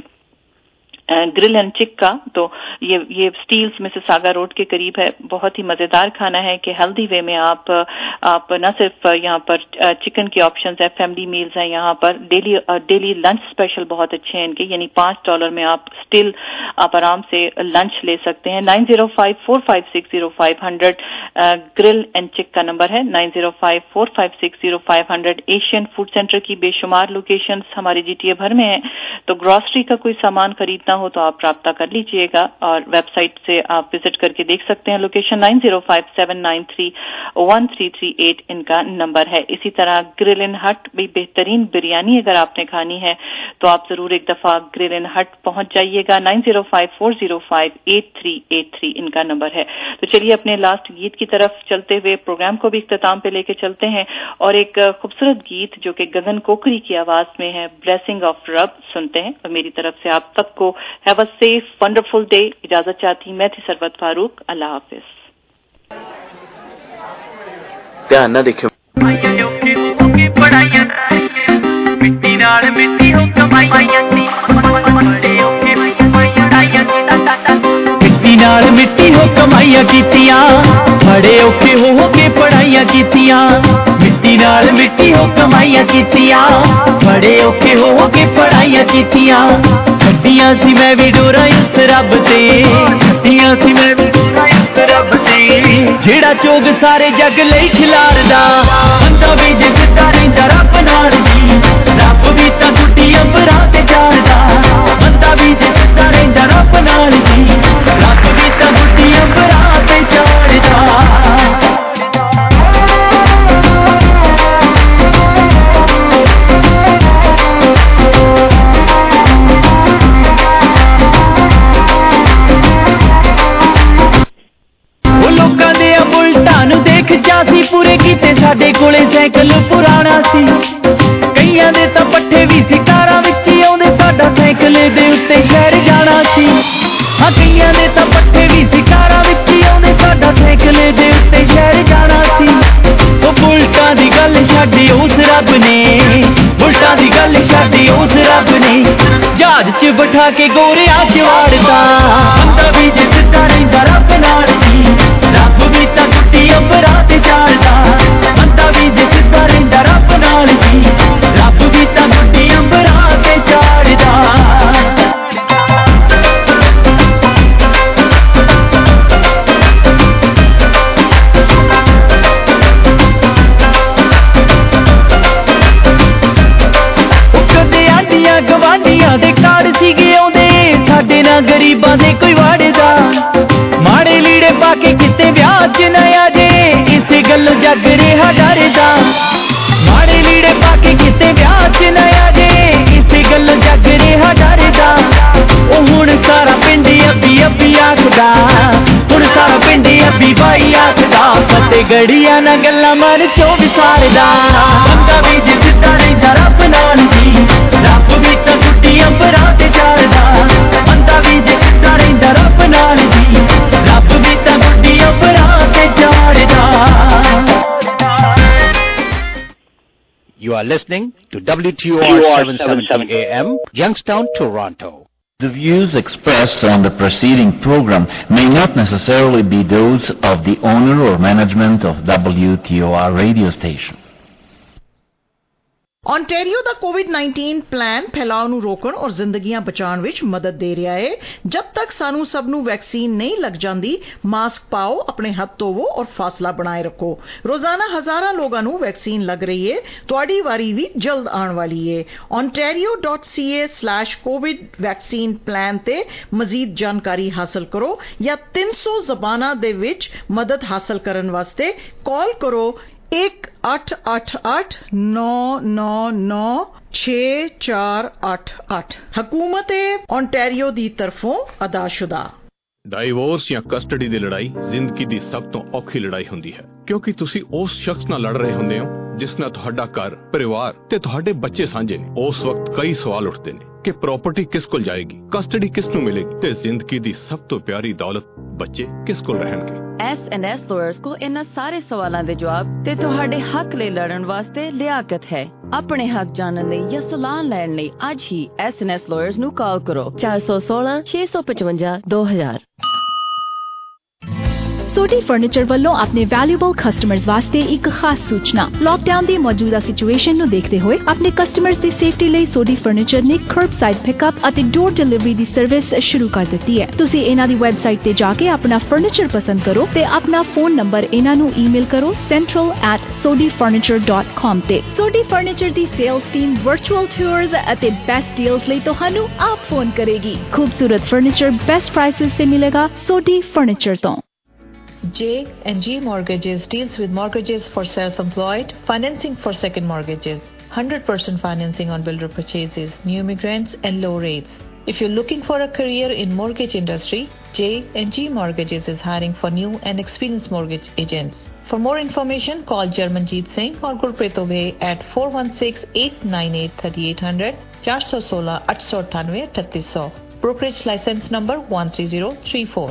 J: ग्रिल एंड चिक का, तो ये ये स्टील्स मिसिसागा रोड के करीब है। बहुत ही मजेदार खाना है कि हेल्दी वे में आप आप न सिर्फ यहाँ पर चिकन के ऑप्शंस है, फैमिली मील्स हैं यहाँ पर, डेली डेली लंच स्पेशल बहुत अच्छे हैं इनके, यानी पांच डॉलर में आप स्टिल आप आराम से लंच ले सकते हैं। Nine zero five four five six zero five hundred Grill and Chick का नंबर है, nine zero five four five six zero five hundred. Asian food centre की बेशुमार लोकेशंस हमारे जीटीए भर में है, तो ग्रोसरी का कोई सामान खरीदना हो तो आप राब्ता कर लीजिएगा और वेबसाइट से आप विजिट करके देख सकते हैं। Location nine zero five seven nine three one three three eight इनका नंबर है। इसी तरह ग्रिल एंड हट भी बेहतरीन बिरयानी अगर आपने खानी है तो आप जरूर एक दफा ग्रिल एंड हट पहुंच जाइएगा। Nine zero five four zero five eight three eight three इनका नंबर है। तो चलिए अपने लास्ट गीत की तरफ चलते हुए प्रोग्राम को भी इख्तिताम पे लेके चलते हैं और एक खूबसूरत गीत जो कि गगन कोकरी की आवाज में है, ब्लेसिंग ऑफ रब, सुनते हैं। और मेरी तरफ से आप सबको have a safe wonderful day इजाजत चाहती। मैं थी सरवत फारूक, अल्लाह हाफिज।
I: ध्यान ना देखियो
H: मिट्टी नाल मिट्टी हो कमाइयां मिट्टी नाल मिट्टी हो कमाइयां कीतियां, बड़े औखे हो हो के पढ़ाइयां कीतियां। मिट्टी नाल मिट्टी हो कमाइयां कीतियां, बड़े औखे हो हो के पढ़ाइयां कीतियां। छड्डियां सी मैं भी डोरा इस रब ते, छड्डियां सी मैं भी डोरा इस रब ते, जेड़ा चोग सारे जग लई खिलारदा, बंदा भी जे जिद्दा रहिंदा रब नाल जी। रब भी तां गुड्डी अंबरां ते जाणदा, बंदा भी जे जिद्दा रहिंदा रब नाल जी। रब भी तां गुड्डी अंबरां ते जाणदा। जासी पूरे कीते साडे कोले साइकिल पुराना सी, कईयां दे तां पट्ठे भी सी कारां विच आउंदे, साडा साइकिल दे उत्ते शहर जाना सी। हां कईयां दे तां पट्ठे भी सी कारां विच आउंदे, साडा साइकिल दे उत्ते शहर जाना सी। ओ बुलटां दी गल छड्डी उस रब ने, बुलटां दी गल छड्डी उस रब ने, जहाज च बिठा के गोरियां च वाड़दा, बंदा भी जे सिद्धा रहिंदा रब नाल जी। रब भी तां गुड्डी अंबरां ते जाणदा, बंदा भी जे ਕੋਟੀਆਂ ਦੇ ਕਾਰਡ ਸੀਗੇ ਆਉਂਦੇ ਸਾਡੇ ਨਾਲ ਗਰੀਬਾਂ ਦੇ ਕੋਈ ਵਾੜਦਾ ਮਾੜੇ ਲੀੜੇ ਪਾ ਕੇ ਕਿਤੇ ਵਿਆਹ 'ਚ ਨਾ ਆ ਜੇ ਇਸੇ ਗੱਲੋਂ ਜੱਗ ਰਿਹਾ ਡਰਦਾ ਮਾੜੇ ਲੀੜੇ ਪਾ ਕੇ ਕਿਤੇ ਵਿਆਹ 'ਚ ਨਾ ਆ ਜੇ ਇਸੇ ਗੱਲੋਂ ਜੱਗ ਰਿਹਾ ਡਰਦਾ ਉਹ ਹੁਣ ਸਾਰਾ ਪਿੰਡ ਅੱਬੀ ਅੱਬੀ ਆਖਦਾ ਹੁਣ ਸਾਰਾ ਪਿੰਡ ਅੱਬੀ ਬਾਈ ਆਖਦਾ ਫਤੇ ਗੜੀਆਂ ਨਾ ਗੱਲਾਂ ਮਨ ਚੋਂ ਵਿਸਾਰਦਾ ਬੰਦਾ ਵੀ ਜੇ ਸਿੱਧਾ ਰਹਿੰਦਾ ਰੱਬ ਨਾਲ ਜੀ ਰੱਬ ਵੀ ਤਾਂ ਟੁੱਟੀ ਅੰਬਰਾਂ ਤੇ ਚੜਦਾ ਬੰਦਾ ਵੀ ਜੇ ਸਿੱਧਾ ਰਹਿੰਦਾ ਰੱਬ ਨਾਲ ਜੀ ਰੱਬ ਵੀ ਤਾਂ ਟੁੱਟੀ ਅੰਬਰਾਂ ਤੇ ਚੜਦਾ
K: You are listening to W T O R seven seventy A M, Youngstown, Toronto.
P: The views expressed on the preceding program may not necessarily be those of the owner or management of W T O R radio station.
Q: Ontario ਦਾ COVID nineteen plan ਫੈਲਾਅ ਨੂੰ ਰੋਕਣ ਔਰ ਜ਼ਿੰਦਗੀਆਂ ਬਚਾਉਣ ਵਿੱਚ ਮਦਦ ਦੇ ਰਿਹਾ ਹੈ ਜਦ ਤੱਕ ਸਾਨੂੰ ਸਭ ਨੂੰ ਵੈਕਸੀਨ ਨਹੀਂ ਲੱਗ ਜਾਂਦੀ ਮਾਸਕ ਪਾਓ ਆਪਣੇ ਹੱਥ ਧੋਵੋ ਔਰ ਫਾਸਲਾ ਬਣਾਏ ਰੱਖੋ ਰੋਜ਼ਾਨਾ ਹਜ਼ਾਰਾਂ ਲੋਕਾਂ ਨੂੰ ਵੈਕਸੀਨ ਲੱਗ ਰਹੀ ਹੈ ਤੁਹਾਡੀ ਵਾਰੀ ਵੀ ਜਲਦ ਆਉਣ ਵਾਲੀ ਹੈ ontario dot c a slash covid vaccine plan ਤੇ ਮਜ਼ੀਦ ਜਾਣਕਾਰੀ ਹਾਸਲ ਕਰੋ ਜਾਂ ਤਿੰਨ ਸੌ ਜ਼ਬਾਨਾਂ ਦੇ ਵਿੱਚ ਮਦਦ ਹਾਸਲ ਕਰਨ ਵਾਸਤੇ ਕਾਲ ਕਰੋ एक आठ आठ आठ नौ नौ नौ छे चार आठ आठ हुकूमत ओंटारियो दी तरफों अदाशुदा
A: ਡਾਈਵੋਰਸ ਜਾਂ ਕਸਟਡੀ ਦੀ ਲੜਾਈ ਜ਼ਿੰਦਗੀ ਦੀ ਸਭ ਤੋਂ ਔਖੀ ਲੜਾਈ ਹੁੰਦੀ ਹੈ ਕਿਉਂਕਿ ਤੁਸੀਂ ਉਸ ਸ਼ਖਸ ਨਾਲ ਲੜ ਰਹੇ ਹੁੰਦੇ ਹੋ ਜਿਸ ਨਾਲ ਤੁਹਾਡਾ ਘਰ ਪਰਿਵਾਰ ਤੇ ਤੁਹਾਡੇ ਬੱਚੇ ਸਾਂਝੇ ਨੇ ਉਸ ਵਕਤ ਕਈ ਸਵਾਲ ਉੱਠਦੇ ਨੇ ਕਿ ਪ੍ਰਾਪਰਟੀ ਕਿਸ ਕੋਲ ਜਾਏਗੀ ਕਸਟਡੀ ਕਿਸ ਨੂੰ ਮਿਲੇਗੀ ਤੇ ਜ਼ਿੰਦਗੀ ਦੀ ਸਭ ਤੋਂ ਪਿਆਰੀ ਦੌਲਤ ਬੱਚੇ ਕਿਸ ਕੋਲ ਰਹਿਣਗੇ
B: ਐਸ ਐਂਡ ਐਸ ਲਾਇਰਸ ਕੋਲ ਇਹਨਾਂ ਸਾਰੇ ਸਵਾਲਾਂ ਦੇ ਜਵਾਬ ਤੇ ਤੁਹਾਡੇ ਹੱਕ ਲਈ ਲੜਨ ਵਾਸਤੇ ਲਿਆਕਤ ਹੈ ਆਪਣੇ ਹੱਕ ਜਾਣਨ ਲਈ ਜਾਂ ਸਲਾਹ ਲੈਣ ਲਈ ਅੱਜ ਹੀ ਐਸ ਐਂਡ ਐਸ ਲਾਇਰਸ ਨੂੰ ਕਾਲ ਕਰੋ ਚਾਰ ਸੌ ਸੋਲਾਂ ਛੇ ਸੌ ਪਚਵੰਜਾ ਦੋ ਹਜ਼ਾਰ
R: सोडी फर्नीचर ਵੱਲੋਂ ਆਪਣੇ ਵੈਲਿਊਬਲ ਕਸਟਮਰਸ ਵਾਸਤੇ ਇੱਕ ਖਾਸ ਸੂਚਨਾ ਲਾਕਡਾਊਨ ਦੀ ਮੌਜੂਦਾ ਸਿਚੁਏਸ਼ਨ ਨੂੰ ਦੇਖਦੇ ਹੋਏ ਆਪਣੇ ਕਸਟਮਰਸ ਦੀ ਸੇਫਟੀ ਲਈ ਸੋਡੀ ਫਰਨੀਚਰ ਨੇ ਕਰਬਸਾਈਡ ਪਿਕਅਪ ਅਤੇ ਡੋਰ ਡਿਲੀਵਰੀ ਦੀ ਸਰਵਿਸ ਸ਼ੁਰੂ ਕਰ ਦਿੱਤੀ ਹੈ ਤੁਸੀਂ ਇਹਨਾਂ ਦੀ ਵੈਬਸਾਈਟ ਤੇ ਜਾ ਕੇ ਆਪਣਾ ਫਰਨੀਚਰ ਪਸੰਦ ਕਰੋ ਤੇ ਆਪਣਾ ਫੋਨ ਨੰਬਰ ਇਹਨਾਂ ਨੂੰ ਈਮੇਲ ਕਰੋ central at sodi furniture dot com ਤੇ ਸੋਡੀ ਫਰਨੀਚਰ ਦੀ ਸੇਲਸ ਟੀਮ ਵਰਚੁਅਲ ਟੂਰਸ ਅਤੇ ਬੈਸਟ ਡੀਲਸ ਲਈ ਤੁਹਾਨੂੰ ਆਪ ਫੋਨ ਕਰੇਗੀ ਖੂਬਸੂਰਤ ਫਰਨੀਚਰ ਬੈਸਟ ਪ੍ਰਾਈਸਸ ਤੇ ਮਿਲੇਗਾ ਸੋਡੀ ਫਰਨੀਚਰ ਤੋਂ
S: J and G Mortgages deals with mortgages for self-employed, financing for second mortgages, one hundred percent financing on builder purchases, new immigrants and low rates. If you're looking for a career in mortgage industry, J and G Mortgages is hiring for new and experienced mortgage agents. For more information, call Jarmanjeet Singh or Gurpreet Obey at four one six, eight nine eight, three eight zero zero, four one six, eight nine eight, three eight zero zero. Brokerage license number one three zero three four.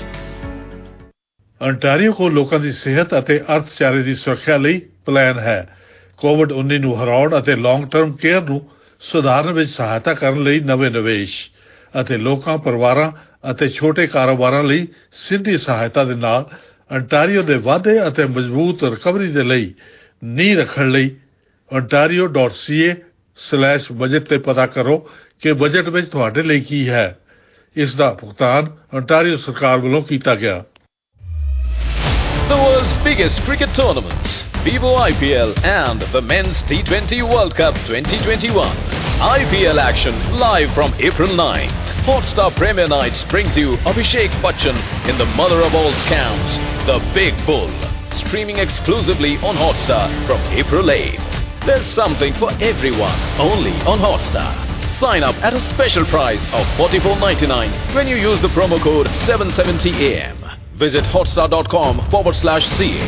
T: Ontario ਕੋਲ ਲੋਕਾਂ ਦੀ ਸਿਹਤ ਅਤੇ ਅਰਥਚਾਰੇ ਦੀ ਸੁਰੱਖਿਆ ਲਈ plan ਹੈ Covid ਉੱਨੀ ਨੂੰ ਹਰਾਉਣ ਅਤੇ ਲੌਂਗ ਟਰਮ ਕੇਅਰ ਨੂੰ ਸੁਧਾਰਨ ਵਿੱਚ ਸਹਾਇਤਾ ਕਰਨ ਲਈ ਨਵੇਂ ਨਿਵੇਸ਼ ਅਤੇ ਲੋਕਾਂ ਪਰਿਵਾਰਾਂ ਅਤੇ ਛੋਟੇ ਕਾਰੋਬਾਰਾਂ ਲਈ ਸਿੱਧੀ ਸਹਾਇਤਾ ਦੇ ਨਾਲ ਅੰਟਾਰੀਓ ਦੇ ਵਾਧੇ ਅਤੇ ਮਜ਼ਬੂਤ ਰਿਕਵਰੀ ਦੇ ਲਈ ਨੀਂਹ ਰੱਖਣ ਲਈ ontario dot c a slash budget ਤੇ ਪਤਾ ਕਰੋ ਕਿ ਬਜਟ ਵਿੱਚ ਤੁਹਾਡੇ ਲਈ ਕੀ ਹੈ ਇਸ ਦਾ ਭੁਗਤਾਨ ਅੰਟਾਰੀਓ ਸਰਕਾਰ ਵੱਲੋਂ ਕੀਤਾ ਗਿਆ
E: The world's biggest cricket tournaments, Vivo I P L and the Men's T twenty World Cup twenty twenty-one. I P L action live from April ninth. Hotstar Premier Nights brings you Abhishek Bachchan in the mother of all scams, The Big Bull. Streaming exclusively on Hotstar from April eighth. There's something for everyone, only on Hotstar. Sign up at a special price of forty-four ninety-nine when you use the promo code seven seventy A M. Visit hotstar dot com forward slash C A.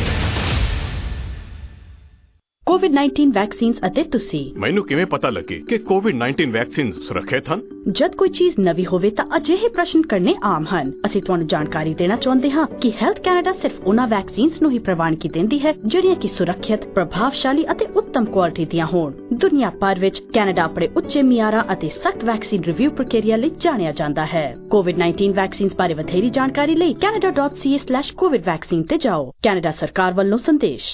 R: COVID nineteen vaccines ਅਤੇ ਤੁਸੀਂ
A: ਮੈਨੂੰ ਕਿਵੇਂ ਪਤਾ ਲੱਗੇ ਕਿ Covid nineteen vaccine ਸੁਰੱਖਿਅਤ ਹਨ
R: ਜਦ ਕੋਈ ਚੀਜ਼ ਨਵੀਂ ਹੋਵੇ ਤਾਂ ਅਜਿਹੇ ਪ੍ਰਸ਼ਨ ਕਰਨੇ ਆਮ ਹਨ ਅਸੀਂ ਤੁਹਾਨੂੰ ਜਾਣਕਾਰੀ ਦੇਣਾ ਚਾਹੁੰਦੇ ਹਾਂ ਕਿ ਹੈਲਥ ਕੈਨੇਡਾ ਸਿਰਫ ਉਹਨਾਂ ਵੈਕਸੀਨਸ ਨੂੰ ਹੀ ਪ੍ਰਵਾਨਗੀ ਦਿੰਦੀ ਹੈ ਜਿਹੜੀਆਂ ਕਿ ਸੁਰੱਖਿਅਤ ਪ੍ਰਭਾਵਸ਼ਾਲੀ ਅਤੇ ਉੱਤਮ ਕੁਆਲਿਟੀ ਦੀਆਂ ਹੋਣ ਦੁਨੀਆ ਭਰ ਵਿੱਚ ਕੈਨੇਡਾ ਆਪਣੇ ਉੱਚੇ ਮਿਆਰਾਂ ਅਤੇ ਸਖਤ ਵੈਕਸੀਨ ਰਿਵਿਊ ਪ੍ਰਕਿਰਿਆ ਲਈ ਜਾਣਿਆ ਜਾਂਦਾ ਹੈ ਕੋਵਿਡ ਨਾਈਨਟੀਨ ਵੈਕਸੀਨਸ ਬਾਰੇ ਵਧੇਰੀ ਜਾਣਕਾਰੀ ਲਈ canada dot c a slash covid vaccine ਤੇ ਜਾਓ ਕੈਨੇਡਾ ਸਰਕਾਰ ਵੱਲੋਂ ਸੰਦੇਸ਼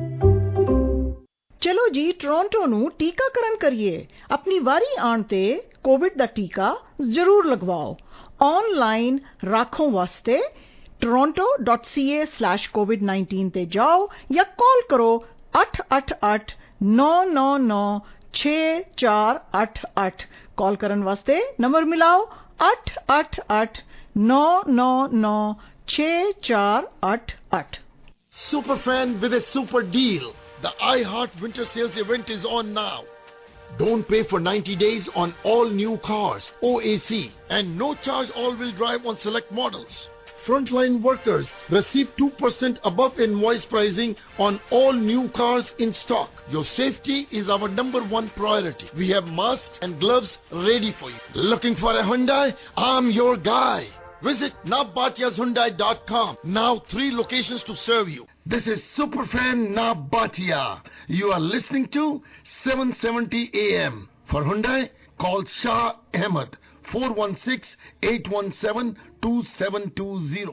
Q: ਚਲੋ ਜੀ ਟੋਰਾਂਟੋ ਨੂੰ ਟੀਕਾਕਰਨ ਕਰੀਏ ਆਪਣੀ ਵਾਰੀ ਆਉਣ ਤੇ ਕੋਵਿਡ ਦਾ ਟੀਕਾ ਜ਼ਰੂਰ ਲਗਵਾਓ ਆਨਲਾਈਨ ਰੱਖੋ ਵਾਸਤੇ toronto dot c a slash covid nineteen ਤੇ ਜਾਓ ਜਾਂ ਕਾਲ ਕਰੋ ਅੱਠ ਅੱਠ ਅੱਠ ਨੌ ਨੌ ਨੌ छे चार अठ अठ। कॉल करन वास्ते नंबर मिलाओ अठ अठ अठ नौ नौ नौ छे चार अठ अठ।
G: Superfan with a super deal. The iHeart Winter Sales event is on now. Don't pay for ninety days on all new cars, O A C, and no charge all-wheel drive on select models. Frontline workers receive two percent above invoice pricing on all new cars in stock. Your safety is our number one priority. We have masks and gloves ready for you. Looking for a Hyundai? I'm your guy. Visit nabatiyas hyundai dot com. Now three locations to serve you. This is Superfan Nabatia. You are listening to seven seventy A M. For Hyundai, call Shah Ahmed four one six, eight one seven, two seven two zero.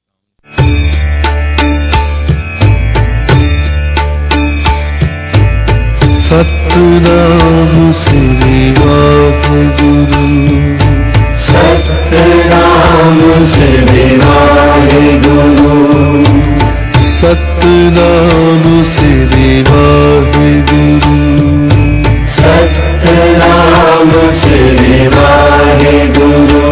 H: Satnam Shri Waheguru Satnam Shri Waheguru Satnam Shri Waheguru Satnam Shri Waheguru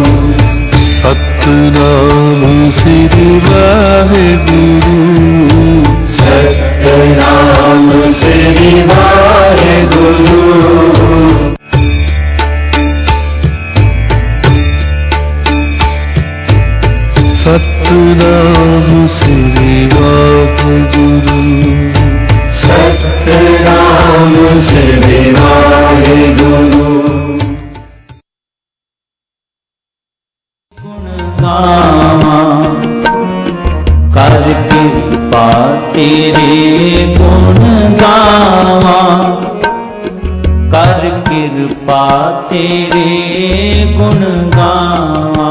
H: Satnam Shri Waheguru Satnam Shri Waheguru Satnam Shri Waheguru Satnam Shri Waheguru गुण गावा कर कृपा तेरे गुण गावा कर कृपा तेरे गुण गावा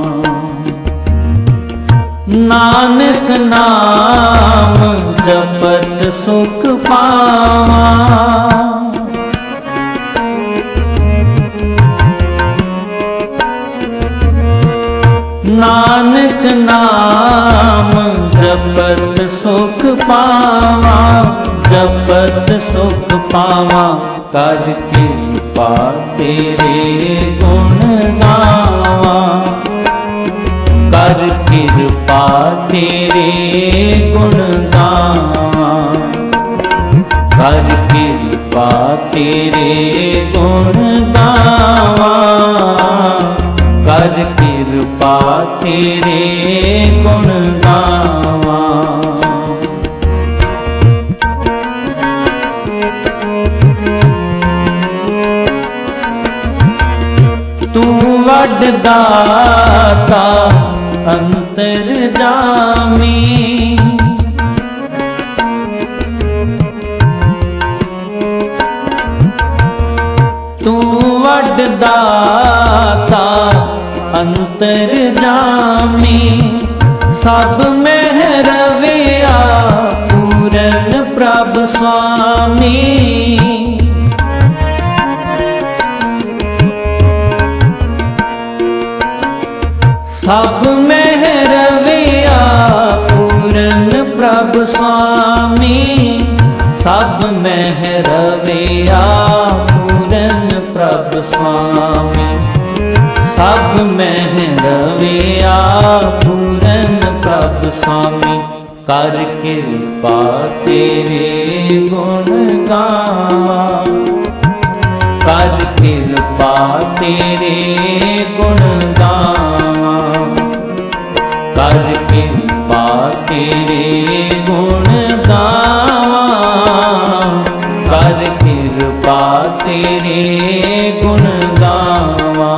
H: नानक नाम जपत सुख पावा नानक नाम जपत सुख पावा जपत सुख पावा कर कृपा तेरे गुण गावा कर कृपा तेरे गुण गावा कर कृपा तेरे गुण गावा कर कृपा तेरे गुण गावा तू वड दाता अंतरजामी तू वड दाता अंतरजामी सब महरविया पूरन प्रभ स्वामी सब महरविया पूरन प्रभ स्वामी सब महरविया पूरन प्रभ स्वामी सब महरविया पूरन प्रभ स्वामी कर कृपा तेरे गुण गावा कर कृपा तेरे गुण गावा कर कृपा तेरे गुण गावा कर कृपा तेरे गुण गावा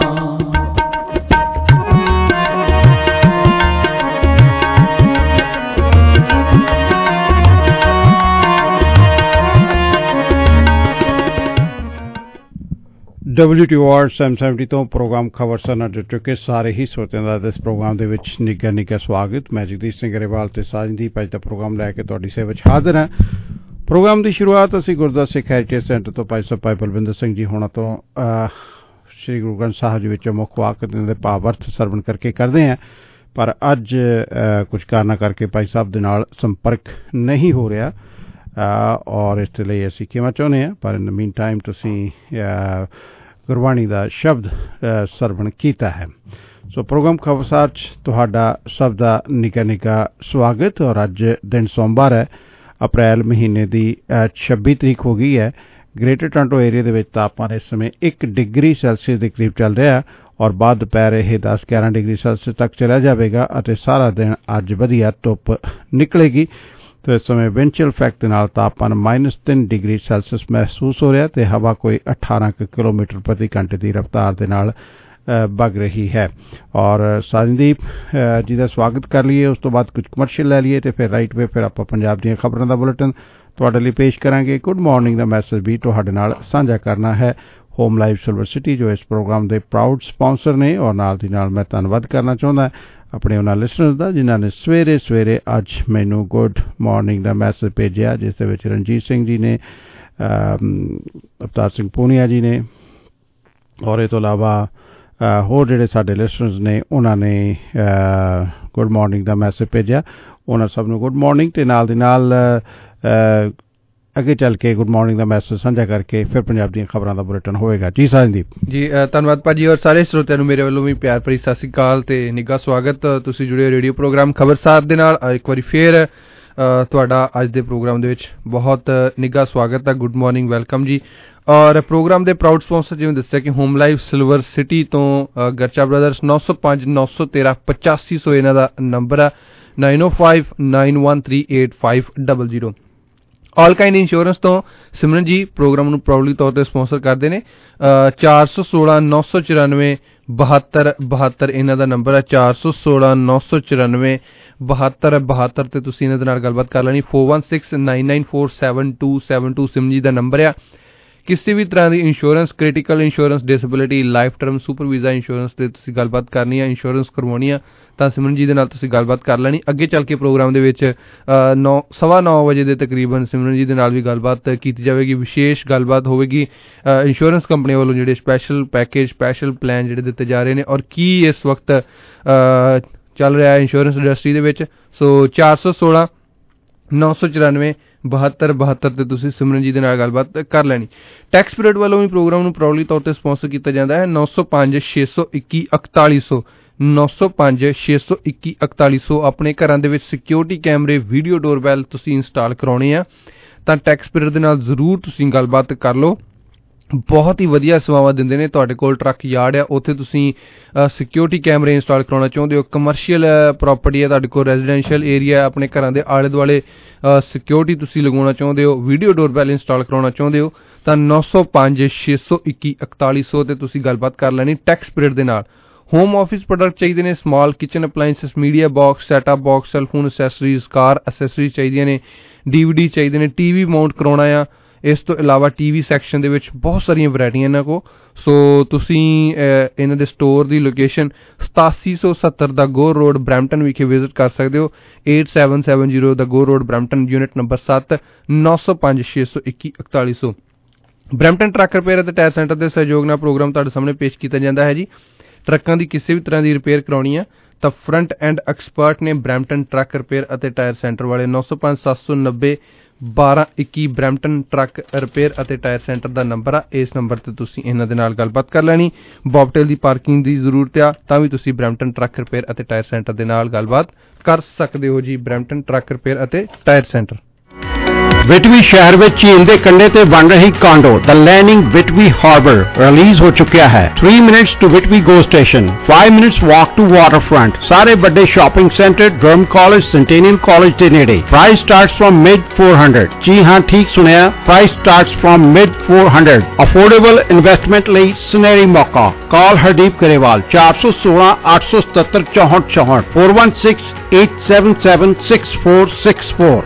U: W T O R seven seventy ਤੋਂ ਪ੍ਰੋਗਰਾਮ ਖਬਰ ਸਨ ਦੇ ਚੁੱਕੇ ਸਾਰੇ ਹੀ ਸਰੋਤਿਆਂ ਦਾ ਇਸ ਪ੍ਰੋਗਰਾਮ ਦੇ ਵਿੱਚ ਨਿੱਘਾ ਨਿੱਘਾ ਸਵਾਗਤ। ਮੈਂ ਜਗਦੀਸ਼ ਸਿੰਘ ਗਰੇਵਾਲ ਤੇ ਸਾਜਨਦੀਪ ਅੱਜ ਦਾ ਪ੍ਰੋਗਰਾਮ ਲੈ ਕੇ ਤੁਹਾਡੀ ਸੇਵਾ ਵਿੱਚ ਹਾਜ਼ਰ ਹਾਂ। ਪ੍ਰੋਗਰਾਮ ਦੀ ਸ਼ੁਰੂਆਤ ਅਸੀਂ ਗੁਰਦੁਆਰਾ ਸਿੱਖ ਹੈਰੀਟੇਜ ਸੈਂਟਰ ਤੋਂ ਭਾਈ ਸਾਹਿਬ ਭਾਈ ਬਲਵਿੰਦਰ ਸਿੰਘ ਜੀ ਹੋਣਾ ਤੋਂ ਸ਼੍ਰੀ ਗੁਰੂ ਗ੍ਰੰਥ ਸਾਹਿਬ ਜੀ ਵਿੱਚੋਂ ਮੁੱਖ ਵਾਕ ਦੇ ਭਾਵ ਅਰਥ ਸਰਵਣ ਕਰਕੇ ਕਰਦੇ ਹਾਂ, ਪਰ ਅੱਜ ਕੁਝ ਕਾਰਨਾਂ ਕਰਕੇ ਭਾਈ ਸਾਹਿਬ ਦੇ ਨਾਲ ਸੰਪਰਕ ਨਹੀਂ ਹੋ ਰਿਹਾ। ਔਰ ਇਸ ਦੇ ਲਈ ਅਸੀਂ ਕਿਵੇਂ ਚਾਹੁੰਦੇ ਹਾਂ, ਪਰ ਇਨ ਦ ਮੀਨ ਟਾਈਮ ਤੁਸੀਂ ਗੁਰਬਾਣੀ ਦਾ ਸ਼ਬਦ ਸਰਵਣ ਕੀਤਾ ਹੈ। ਸੋ ਪ੍ਰੋਗਰਾਮ ਖਬਰਸਾਰ 'ਚ ਤੁਹਾਡਾ ਸਭ ਦਾ ਨਿੱਘਾ ਨਿੱਘਾ ਸਵਾਗਤ। ਔਰ ਅੱਜ ਦਿਨ ਸੋਮਵਾਰ ਹੈ, ਅਪ੍ਰੈਲ ਮਹੀਨੇ ਦੀ ਛੱਬੀ ਤਰੀਕ ਹੋ ਗਈ ਹੈ। ਗ੍ਰੇਟਰ ਟੋਰਾਂਟੋ ਏਰੀਆ ਦੇ ਵਿੱਚ ਤਾਪਮਾਨ ਇਸ ਸਮੇਂ ਇੱਕ ਡਿਗਰੀ ਸੈਲਸੀਅਸ ਦੇ ਕਰੀਬ ਚੱਲ ਰਿਹਾ ਔਰ ਬਾਅਦ ਦੁਪਹਿਰ ਇਹ ਦਸ ਗਿਆਰਾਂ ਡਿਗਰੀ ਸੈਲਸੀਅਸ ਤੱਕ ਚਲਾ ਜਾਵੇਗਾ ਅਤੇ ਸਾਰਾ ਦਿਨ ਅੱਜ ਵਧੀਆ ਧੁੱਪ ਨਿਕਲੇਗੀ। ਤੇ ਇਸ ਸਮੇਂ ਵਿੰਡ ਫੈਕਟ ਦੇ ਨਾਲ ਤਾਪਮਾਨ ਮਾਈਨਸ ਤਿੰਨ ਡਿਗਰੀ ਸੈਲਸੀਅਸ ਮਹਿਸੂਸ ਹੋ ਰਿਹਾ ਤੇ ਹਵਾ ਕੋਈ ਅਠਾਰਾਂ ਕਿਲੋਮੀਟਰ ਪ੍ਰਤੀ ਘੰਟੇ ਦੀ ਰਫ਼ਤਾਰ ਦੇ ਨਾਲ ਵਗ ਰਹੀ ਹੈ। ਔਰ ਸਾਜਨਦੀਪ ਜੀ ਦਾ ਸਵਾਗਤ ਕਰ ਲਈਏ, ਉਸ ਤੋਂ ਬਾਅਦ ਕੁਝ ਕਮਰਸ਼ੀਅਲ ਲੈ ਲਈਏ ਤੇ ਫਿਰ ਰਾਈਟ ਵੇ ਫਿਰ ਆਪਾਂ ਪੰਜਾਬ ਦੀਆਂ ਖਬਰਾਂ ਦਾ ਬੁਲੇਟਿਨ ਤੁਹਾਡੇ ਲਈ ਪੇਸ਼ ਕਰਾਂਗੇ। ਗੁੱਡ ਮਾਰਨਿੰਗ ਦਾ ਮੈਸੇਜ ਵੀ ਤੁਹਾਡੇ ਨਾਲ ਸਾਂਝਾ ਕਰਨਾ ਹੈ। ਹੋਮ ਲਾਈਫ ਸਿਲਵਰ ਸਿਟੀ ਜੋ ਇਸ ਪ੍ਰੋਗਰਾਮ ਦੇ ਪ੍ਰਾਊਡ ਸਪਾਂਸਰ ਨੇ, ਔਰ ਨਾਲ ਦੀ ਨਾਲ ਮੈਂ ਧੰਨਵਾਦ ਕਰਨਾ ਚਾਹੁੰਦਾ ਆਪਣੇ ਉਹਨਾਂ ਲਿਸਨਰਸ ਦਾ ਜਿਨ੍ਹਾਂ ਨੇ ਸਵੇਰੇ ਸਵੇਰੇ ਅੱਜ ਮੈਨੂੰ ਗੁੱਡ ਮਾਰਨਿੰਗ ਦਾ ਮੈਸੇਜ ਭੇਜਿਆ, ਜਿਸ ਦੇ ਵਿੱਚ ਰਣਜੀਤ ਸਿੰਘ ਜੀ ਨੇ, ਅਵਤਾਰ ਸਿੰਘ ਪੂਨੀਆ ਜੀ ਨੇ, ਔਰ ਇਹ ਤੋਂ ਇਲਾਵਾ ਹੋਰ ਜਿਹੜੇ ਸਾਡੇ ਲਿਸਨਰਸ ਨੇ ਉਹਨਾਂ ਨੇ ਗੁੱਡ ਮਾਰਨਿੰਗ ਦਾ ਮੈਸੇਜ ਭੇਜਿਆ। ਉਹਨਾਂ ਸਭ ਨੂੰ ਗੁੱਡ ਮਾਰਨਿੰਗ ਤੇ ਨਾਲ ਦੀ ਨਾਲ ਅੱਗੇ ਚੱਲ ਕੇ ਗੁੱਡ ਮਾਰਨਿੰਗ ਦਾ ਮੈਸੇਜ ਸਾਂਝਾ ਕਰਕੇ ਫਿਰ ਪੰਜਾਬ ਦੀਆਂ ਖਬਰਾਂ ਦਾ ਬੁਲੇਟਿਨ ਹੋਵੇਗਾ। ਜੀ ਸਾਜਨਦੀਪ ਜੀ।
D: ਧੰਨਵਾਦ ਭਾਜੀ, ਔਰ ਸਾਰੇ ਸਰੋਤਿਆਂ ਨੂੰ ਮੇਰੇ ਵੱਲੋਂ ਵੀ ਪਿਆਰ ਭਰੀ ਸਤਿ ਸ੍ਰੀ ਅਕਾਲ ਤੇ ਨਿੱਘਾ ਸਵਾਗਤ। ਤੁਸੀਂ ਜੁੜੇ ਹੋ ਰੇਡੀਓ ਪ੍ਰੋਗਰਾਮ ਖਬਰਸਾਰ ਦੇ ਨਾਲ। ਇੱਕ ਵਾਰੀ ਫੇਰ ਤੁਹਾਡਾ ਅੱਜ ਦੇ ਪ੍ਰੋਗਰਾਮ ਦੇ ਵਿੱਚ ਬਹੁਤ ਨਿੱਘਾ ਸਵਾਗਤ ਹੈ। ਗੁੱਡ ਮਾਰਨਿੰਗ, ਵੈਲਕਮ ਜੀ। ਔਰ ਪ੍ਰੋਗਰਾਮ ਦੇ ਪ੍ਰਾਊਡ ਸਪਾਂਸਰ ਜਿਵੇਂ ਦੱਸਿਆ ਕਿ ਹੋਮ ਲਾਈਫ ਸਿਲਵਰ ਸਿਟੀ ਤੋਂ ਗਰਚਾ ਬ੍ਰਦਰਸ ਨੌ ਸੌ ਪੰਜ ਨੌ ਸੌ ਤੇਰਾਂ ਪਚਾਸੀ ਸੌ ਇਹਨਾਂ ਦਾ ਨੰਬਰ ਆ, nine oh five nine one three eight five double zero. All kind insurance ਤੋਂ ਸਿਮਰਨ ਜੀ ਪ੍ਰੋਗਰਾਮ ਨੂੰ ਪ੍ਰਾਊਡਲੀ ਤੌਰ ਤੇ ਸਪਾਂਸਰ ਕਰਦੇ ਨੇ। ਚਾਰ ਸੌ ਸੋਲਾਂ ਨੌ ਸੌ ਚੁਰਾਨਵੇਂ ਬਹੱਤਰ ਬਹੱਤਰ ਇਹਨਾਂ ਦਾ ਨੰਬਰ ਹੈ, ਚਾਰ ਸੌ ਸੋਲਾਂ ਨੌ ਸੌ ਚੁਰਾਨਵੇਂ ਬਹੱਤਰ ਬਹੱਤਰ ਤੇ ਤੁਸੀਂ ਇਹਨਾਂ ਦੇ ਨਾਲ ਗੱਲਬਾਤ ਕਰ ਲੈਣੀ। Four one six nine nine four seven two seven two Simran ji ਦਾ ਨੰਬਰ ਆ। ਕਿਸੇ ਵੀ ਤਰ੍ਹਾਂ ਦੀ insurance, critical insurance, disability, life term, super visa insurance ਤੇ ਤੁਸੀਂ ਗੱਲਬਾਤ ਕਰਨੀ ਆ, ਇੰਸ਼ੋਰੈਂਸ ਕਰਵਾਉਣੀ ਆ ਤਾਂ ਸਿਮਰਨ ਜੀ ਦੇ ਨਾਲ ਤੁਸੀਂ ਗੱਲਬਾਤ ਕਰ ਲੈਣੀ। ਅੱਗੇ ਚੱਲ ਕੇ ਪ੍ਰੋਗਰਾਮ ਦੇ ਵਿੱਚ ਨੌ ਸਵਾ ਨੌ ਵਜੇ ਦੇ ਤਕਰੀਬਨ ਸਿਮਰਨ ਜੀ ਦੇ ਨਾਲ ਵੀ ਗੱਲਬਾਤ ਕੀਤੀ ਜਾਵੇਗੀ। ਵਿਸ਼ੇਸ਼ ਗੱਲਬਾਤ ਹੋਵੇਗੀ ਇੰਸ਼ੋਰੈਂਸ ਕੰਪਨੀ ਵੱਲੋਂ ਜਿਹੜੇ ਸਪੈਸ਼ਲ ਪੈਕੇਜ, ਸਪੈਸ਼ਲ ਪਲਾਨ ਜਿਹੜੇ ਦਿੱਤੇ ਜਾ ਰਹੇ ਨੇ ਔਰ ਕੀ ਇਸ ਵਕਤ ਚੱਲ ਰਿਹਾ ਹੈ ਇੰਸ਼ੋਰੈਂਸ ਇੰਡਸਟਰੀ ਦੇ ਵਿੱਚ। ਸੋ ਚਾਰ ਸੌ ਸੋਲਾਂ ਨੌ ਸੌ ਚੁਰਾਨਵੇਂ ਬਹੱਤਰ ਬਹੱਤਰ ਤੇ ਤੁਸੀਂ ਸਿਮਰਨ ਜੀ ਦੇ ਨਾਲ ਗੱਲਬਾਤ ਕਰ ਲੈਣੀ। ਟੈਕਸ ਪੀਰੀਅਡ ਵੱਲੋਂ ਵੀ ਪ੍ਰੋਗਰਾਮ ਨੂੰ ਪ੍ਰਾਊਡਲੀ ਤੌਰ ਤੇ ਸਪਾਂਸਰ ਕੀਤਾ ਜਾਂਦਾ ਹੈ। ਨੌ ਸੌ ਪੰਜ ਛੇ ਸੌ ਇੱਕੀ ਇਕਤਾਲੀ ਸੌ ਨੌ ਸੌ ਪੰਜ ਛੇ ਸੌ ਇੱਕੀ ਇਕਤਾਲੀ ਸੌ ਆਪਣੇ ਘਰਾਂ ਦੇ ਵਿੱਚ ਸਿਕਿਉਰਿਟੀ ਕੈਮਰੇ, ਵੀਡੀਓ ਡੋਰਬੈਲ ਤੁਸੀਂ ਇੰਸਟਾਲ ਕਰਾਉਣੇ ਆ ਤਾਂ ਟੈਕਸ ਪੀਰੀਅਡ ਦੇ ਨਾਲ ਜ਼ਰੂਰ ਤੁਸੀਂ ਗੱਲਬਾਤ ਕਰ ਲਓ। ਬਹੁਤ ਹੀ ਵਧੀਆ ਸੇਵਾਵਾਂ ਦਿੰਦੇ ਨੇ। ਤੁਹਾਡੇ ਕੋਲ ਟਰੱਕ ਯਾਰਡ ਆ, ਉੱਥੇ ਤੁਸੀਂ ਸਿਕਿਉਰਿਟੀ ਕੈਮਰੇ ਇੰਸਟਾਲ ਕਰਾਉਣਾ ਚਾਹੁੰਦੇ ਹੋ, ਕਮਰਸ਼ੀਅਲ ਪ੍ਰਾਪਰਟੀ ਹੈ ਤੁਹਾਡੇ ਕੋਲ, ਰੈਜ਼ੀਡੈਂਸ਼ੀਅਲ ਏਰੀਆ, ਆਪਣੇ ਘਰਾਂ ਦੇ ਆਲੇ ਦੁਆਲੇ ਸਿਕਿਉਰਿਟੀ ਤੁਸੀਂ ਲਗਾਉਣਾ ਚਾਹੁੰਦੇ ਹੋ, ਵੀਡੀਓ ਡੋਰਬੈਲ ਇੰਸਟਾਲ ਕਰਾਉਣਾ ਚਾਹੁੰਦੇ ਹੋ ਤਾਂ ਨੌ ਸੌ ਪੰਜ ਛੇ ਸੌ ਇੱਕੀ ਇਕਤਾਲੀ ਸੌ ਤੇ ਤੁਸੀਂ ਗੱਲਬਾਤ ਕਰ ਲੈਣੀ ਟੈਕਸ ਪੀਰੀਅਡ ਦੇ ਨਾਲ। ਹੋਮ ਆਫਿਸ ਪ੍ਰੋਡਕਟ ਚਾਹੀਦੇ ਨੇ, small kitchen appliances, media box, setup box, cellphone accessories, car accessories ਚਾਹੀਦੀਆਂ ਨੇ, ਡੀਵੀਡੀ ਚਾਹੀਦੇ ਨੇ, ਟੀਵੀ ਮਾਊਂਟ ਕਰਾਉਣਾ ਆ। ਇਸ ਤੋਂ ਇਲਾਵਾ ਟੀਵੀ ਸੈਕਸ਼ਨ ਦੇ ਵਿੱਚ ਬਹੁਤ ਸਾਰੀਆਂ ਵੈਰਾਈਟੀਆਂ ਇਹਨਾਂ ਕੋਲ। ਸੋ ਤੁਸੀਂ ਇਹਨਾਂ ਦੇ ਸਟੋਰ ਦੀ ਲੋਕੇਸ਼ਨ ਸਤਾਸੀ ਸੌ ਸੱਤਰ ਦਾ ਗੋ ਰੋਡ ਬਰੈਂਪਟਨ ਵਿਖੇ ਵਿਜ਼ਿਟ ਕਰ ਸਕਦੇ ਹੋ। ਏਟ ਸੈਵਨ ਸੈਵਨ ਜ਼ੀਰੋ ਦਾ Gore Road Brampton, unit number ਸੱਤ, ਨੌ ਸੌ ਪੰਜ ਛੇ ਸੌ ਇੱਕੀ ਇਕਤਾਲੀ ਸੌ। ਬਰੈਂਪਟਨ ਟਰੱਕ ਰਿਪੇਅਰ ਅਤੇ ਟਾਇਰ ਸੈਂਟਰ ਦੇ ਸਹਿਯੋਗ ਨਾਲ ਪ੍ਰੋਗਰਾਮ ਤੁਹਾਡੇ ਸਾਹਮਣੇ ਪੇਸ਼ ਕੀਤਾ ਜਾਂਦਾ ਹੈ ਜੀ। ਟਰੱਕਾਂ ਦੀ ਕਿਸੇ ਵੀ ਤਰ੍ਹਾਂ ਦੀ ਰਿਪੇਅਰ ਕਰਾਉਣੀ ਆ ਤਾਂ ਫਰੰਟ ਐਂਡ ਐਕਸਪਰਟ ਨੇ ਬਰੈਂਪਟਨ ਟਰੱਕ ਰਿਪੇਅਰ ਅਤੇ ਟਾਇਰ ਸੈਂਟਰ ਵਾਲੇ। ਨੌ ਸੌ ਪੰਜ ਸੱਤ ਸੌ ਨੱਬੇ ਬਾਰਾਂ ਇੱਕੀ ਬਰੈਂਪਟਨ ਟਰੱਕ ਰਿਪੇਅਰ ਅਤੇ ਟਾਇਰ ਸੈਂਟਰ ਦਾ ਨੰਬਰ ਆ। ਇਸ ਨੰਬਰ ਤੇ ਤੁਸੀਂ ਇਹਨਾਂ ਦੇ ਨਾਲ ਗੱਲਬਾਤ ਕਰ ਲੈਣੀ। ਬੌਬਟੇਲ ਦੀ ਪਾਰਕਿੰਗ ਦੀ ਜ਼ਰੂਰਤ ਆ ਤਾਂ ਵੀ ਤੁਸੀਂ ਬਰੈਂਪਟਨ ਟਰੱਕ ਰਿਪੇਅਰ ਅਤੇ ਟਾਇਰ ਸੈਂਟਰ ਦੇ ਨਾਲ ਗੱਲਬਾਤ ਕਰ ਸਕਦੇ ਹੋ ਜੀ। ਬਰੈਂਪਟਨ ਟਰੱਕ ਰਿਪੇਅਰ ਅਤੇ ਟਾਇਰ ਸੈਂਟਰ।
U: ਵਿਟਵੀ ਸ਼ਹਿਰ ਵਿੱਚ ਝੀਲ ਦੇ ਕੰਢੇ ਤੇ ਬਣ ਰਹੀ condo the landing Whitby harbour release ਹੋ ਚੁੱਕਿਆ ਹੈ। Three minutes to Whitby GO station, five minutes walk to water front, ਸਾਰੇ ਵੱਡੇ shopping centre, Durham college, Centennial college ਦੇ ਨੇੜੇ। Price starts from mid four hundred। ਜੀ ਹਾਂ, ਠੀਕ ਸੁਣਿਆ, price starts from mid four hundred। Affordable investment ਲਈ ਸੁਨਹਿਰੀ ਮੌਕਾ। ਕਾਲ ਹਰਦੀਪ ਗਰੇਵਾਲ ਚਾਰ ਸੌ ਸੋਲਾਂ ਅੱਠ ਸੌ ਸਤੱਤਰ ਚੌਂਹਠ ਚੌਂਹਠ, four one six eight seven seven six four six four।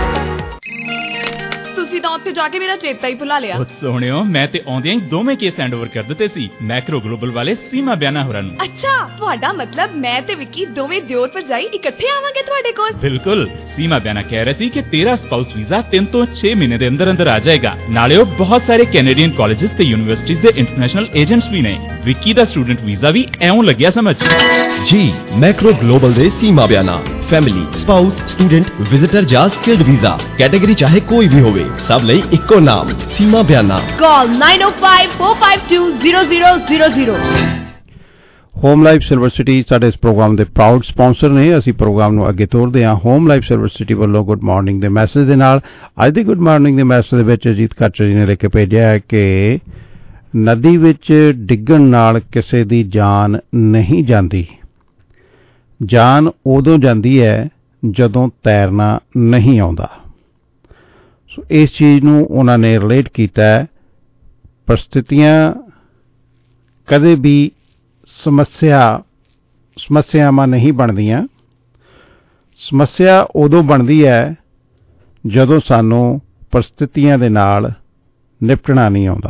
V: ਤੁਸੀਂ ਤਾਂ ਉੱਥੇ ਜਾ ਕੇ ਮੇਰਾ ਚੇਤਾ ਹੀ ਭੁਲਾ ਲਿਆ।
W: ਉਹ ਸੋਹਣਿਓ, ਮੈਂ ਤੇ ਆਉਂਦਿਆਂ ਹੀ ਦੋ ਮੈਂ ਕੇਸ ਹੈਂਡਓਵਰ ਕਰ ਦਿੱਤੇ ਸੀ ਮੈਕਰੋ ਗਲੋਬਲ ਵਾਲੇ ਸੀਮਾ ਬਿਆਨਾ ਹੋਰਾਂ ਨੂੰ।
V: ਅੱਛਾ, ਤੁਹਾਡਾ ਮਤਲਬ ਮੈਂ ਤੇ ਵਿੱਕੀ ਦੋਵੇਂ ਦਿਓਰ ਭਰਜਾਈ ਇਕੱਠੇ ਆਵਾਂਗੇ ਤੁਹਾਡੇ ਕੋਲ?
W: ਬਿਲਕੁਲ। ਸੀਮਾ ਬਿਆਨਾ ਕਹਿ ਰਹੀ ਸੀ ਕਿ ਤੇਰਾ ਸਪਾਊਸ ਵੀਜ਼ਾ ਤਿੰਨ ਤੋਂ ਛੇ ਮਹੀਨੇ ਦੇ ਅੰਦਰ ਅੰਦਰ ਆ ਜਾਏਗਾ। ਨਾਲੇ ਉਹ ਬਹੁਤ ਸਾਰੇ ਕੈਨੇਡੀਅਨ ਕਾਲਜਸ ਤੇ ਯੂਨੀਵਰਸਿਟੀਜ਼ ਦੇ ਇੰਟਰਨੈਸ਼ਨਲ ਏਜੰਟਸ ਵੀ ਨੇ। ਵਿੱਕੀ ਦਾ ਸਟੂਡੈਂਟ ਵੀਜ਼ਾ ਵੀ ਐਉਂ ਲੱਗਿਆ ਸਮਝ।
X: ਜੀ ਮੈਕਰੋ ਗਲੋਬਲ ਦੇ Seema Biyana
C: family, spouse, student, visitor ਜਾਂ स्किल्ड वीजा कैटेगरी चाहे कोई भी होवे, सब ਲਈ ਇੱਕੋ ਨਾਮ, Seema Biyana.
V: Call nine oh five, four five two, zero zero zero zero।
U: Home Life Silver City ਸਾਡੇ ਇਸ ਪ੍ਰੋਗਰਾਮ ਦੇ ਪ੍ਰਾਊਡ ਸਪਾਂਸਰ ਨੇ। ਅਸੀਂ ਪ੍ਰੋਗਰਾਮ ਨੂੰ ਅੱਗੇ ਤੋਰਦੇ ਹਾਂ ਹੋਮ ਲਾਈਫ ਸਿਲਵਰ ਸਿਟੀ ਵੱਲੋਂ ਗੁੱਡ ਮਾਰਨਿੰਗ ਦੇ ਮੈਸੇਜ ਦੇ ਨਾਲ। ਅੱਜ ਦੀ ਗੁੱਡ ਮਾਰਨਿੰਗ ਦੇ ਮੈਸੇਜ ਦੇ ਵਿੱਚ ਅਜੀਤ ਕਾਚਰ ਜੀ ਨੇ ਲਿਖ ਕੇ ਭੇਜਿਆ ਹੈ ਕਿ ਨਦੀ ਵਿੱਚ ਡਿੱਗਣ ਨਾਲ ਕਿਸੇ ਦੀ ਜਾਨ ਨਹੀਂ ਜਾਂਦੀ, ਜਾਨ ਉਦੋਂ ਜਾਂਦੀ ਹੈ ਜਦੋਂ ਤੈਰਨਾ ਨਹੀਂ ਆਉਂਦਾ। ਸੋ ਇਸ ਚੀਜ਼ ਨੂੰ ਉਹਨਾਂ ਨੇ ਰਿਲੇਟ ਕੀਤਾ ਹੈ। ਪਰਿਸਥਿਤੀਆਂ ਕਦੇ ਵੀ ਸਮੱਸਿਆ ਸਮੱਸਿਆਵਾਂ ਨਹੀਂ ਬਣਦੀਆਂ, ਸਮੱਸਿਆ ਉਦੋਂ ਬਣਦੀ ਹੈ ਜਦੋਂ ਸਾਨੂੰ ਪਰਿਸਥਿਤੀਆਂ ਦੇ ਨਾਲ ਨਿਪਟਣਾ ਨਹੀਂ ਆਉਂਦਾ।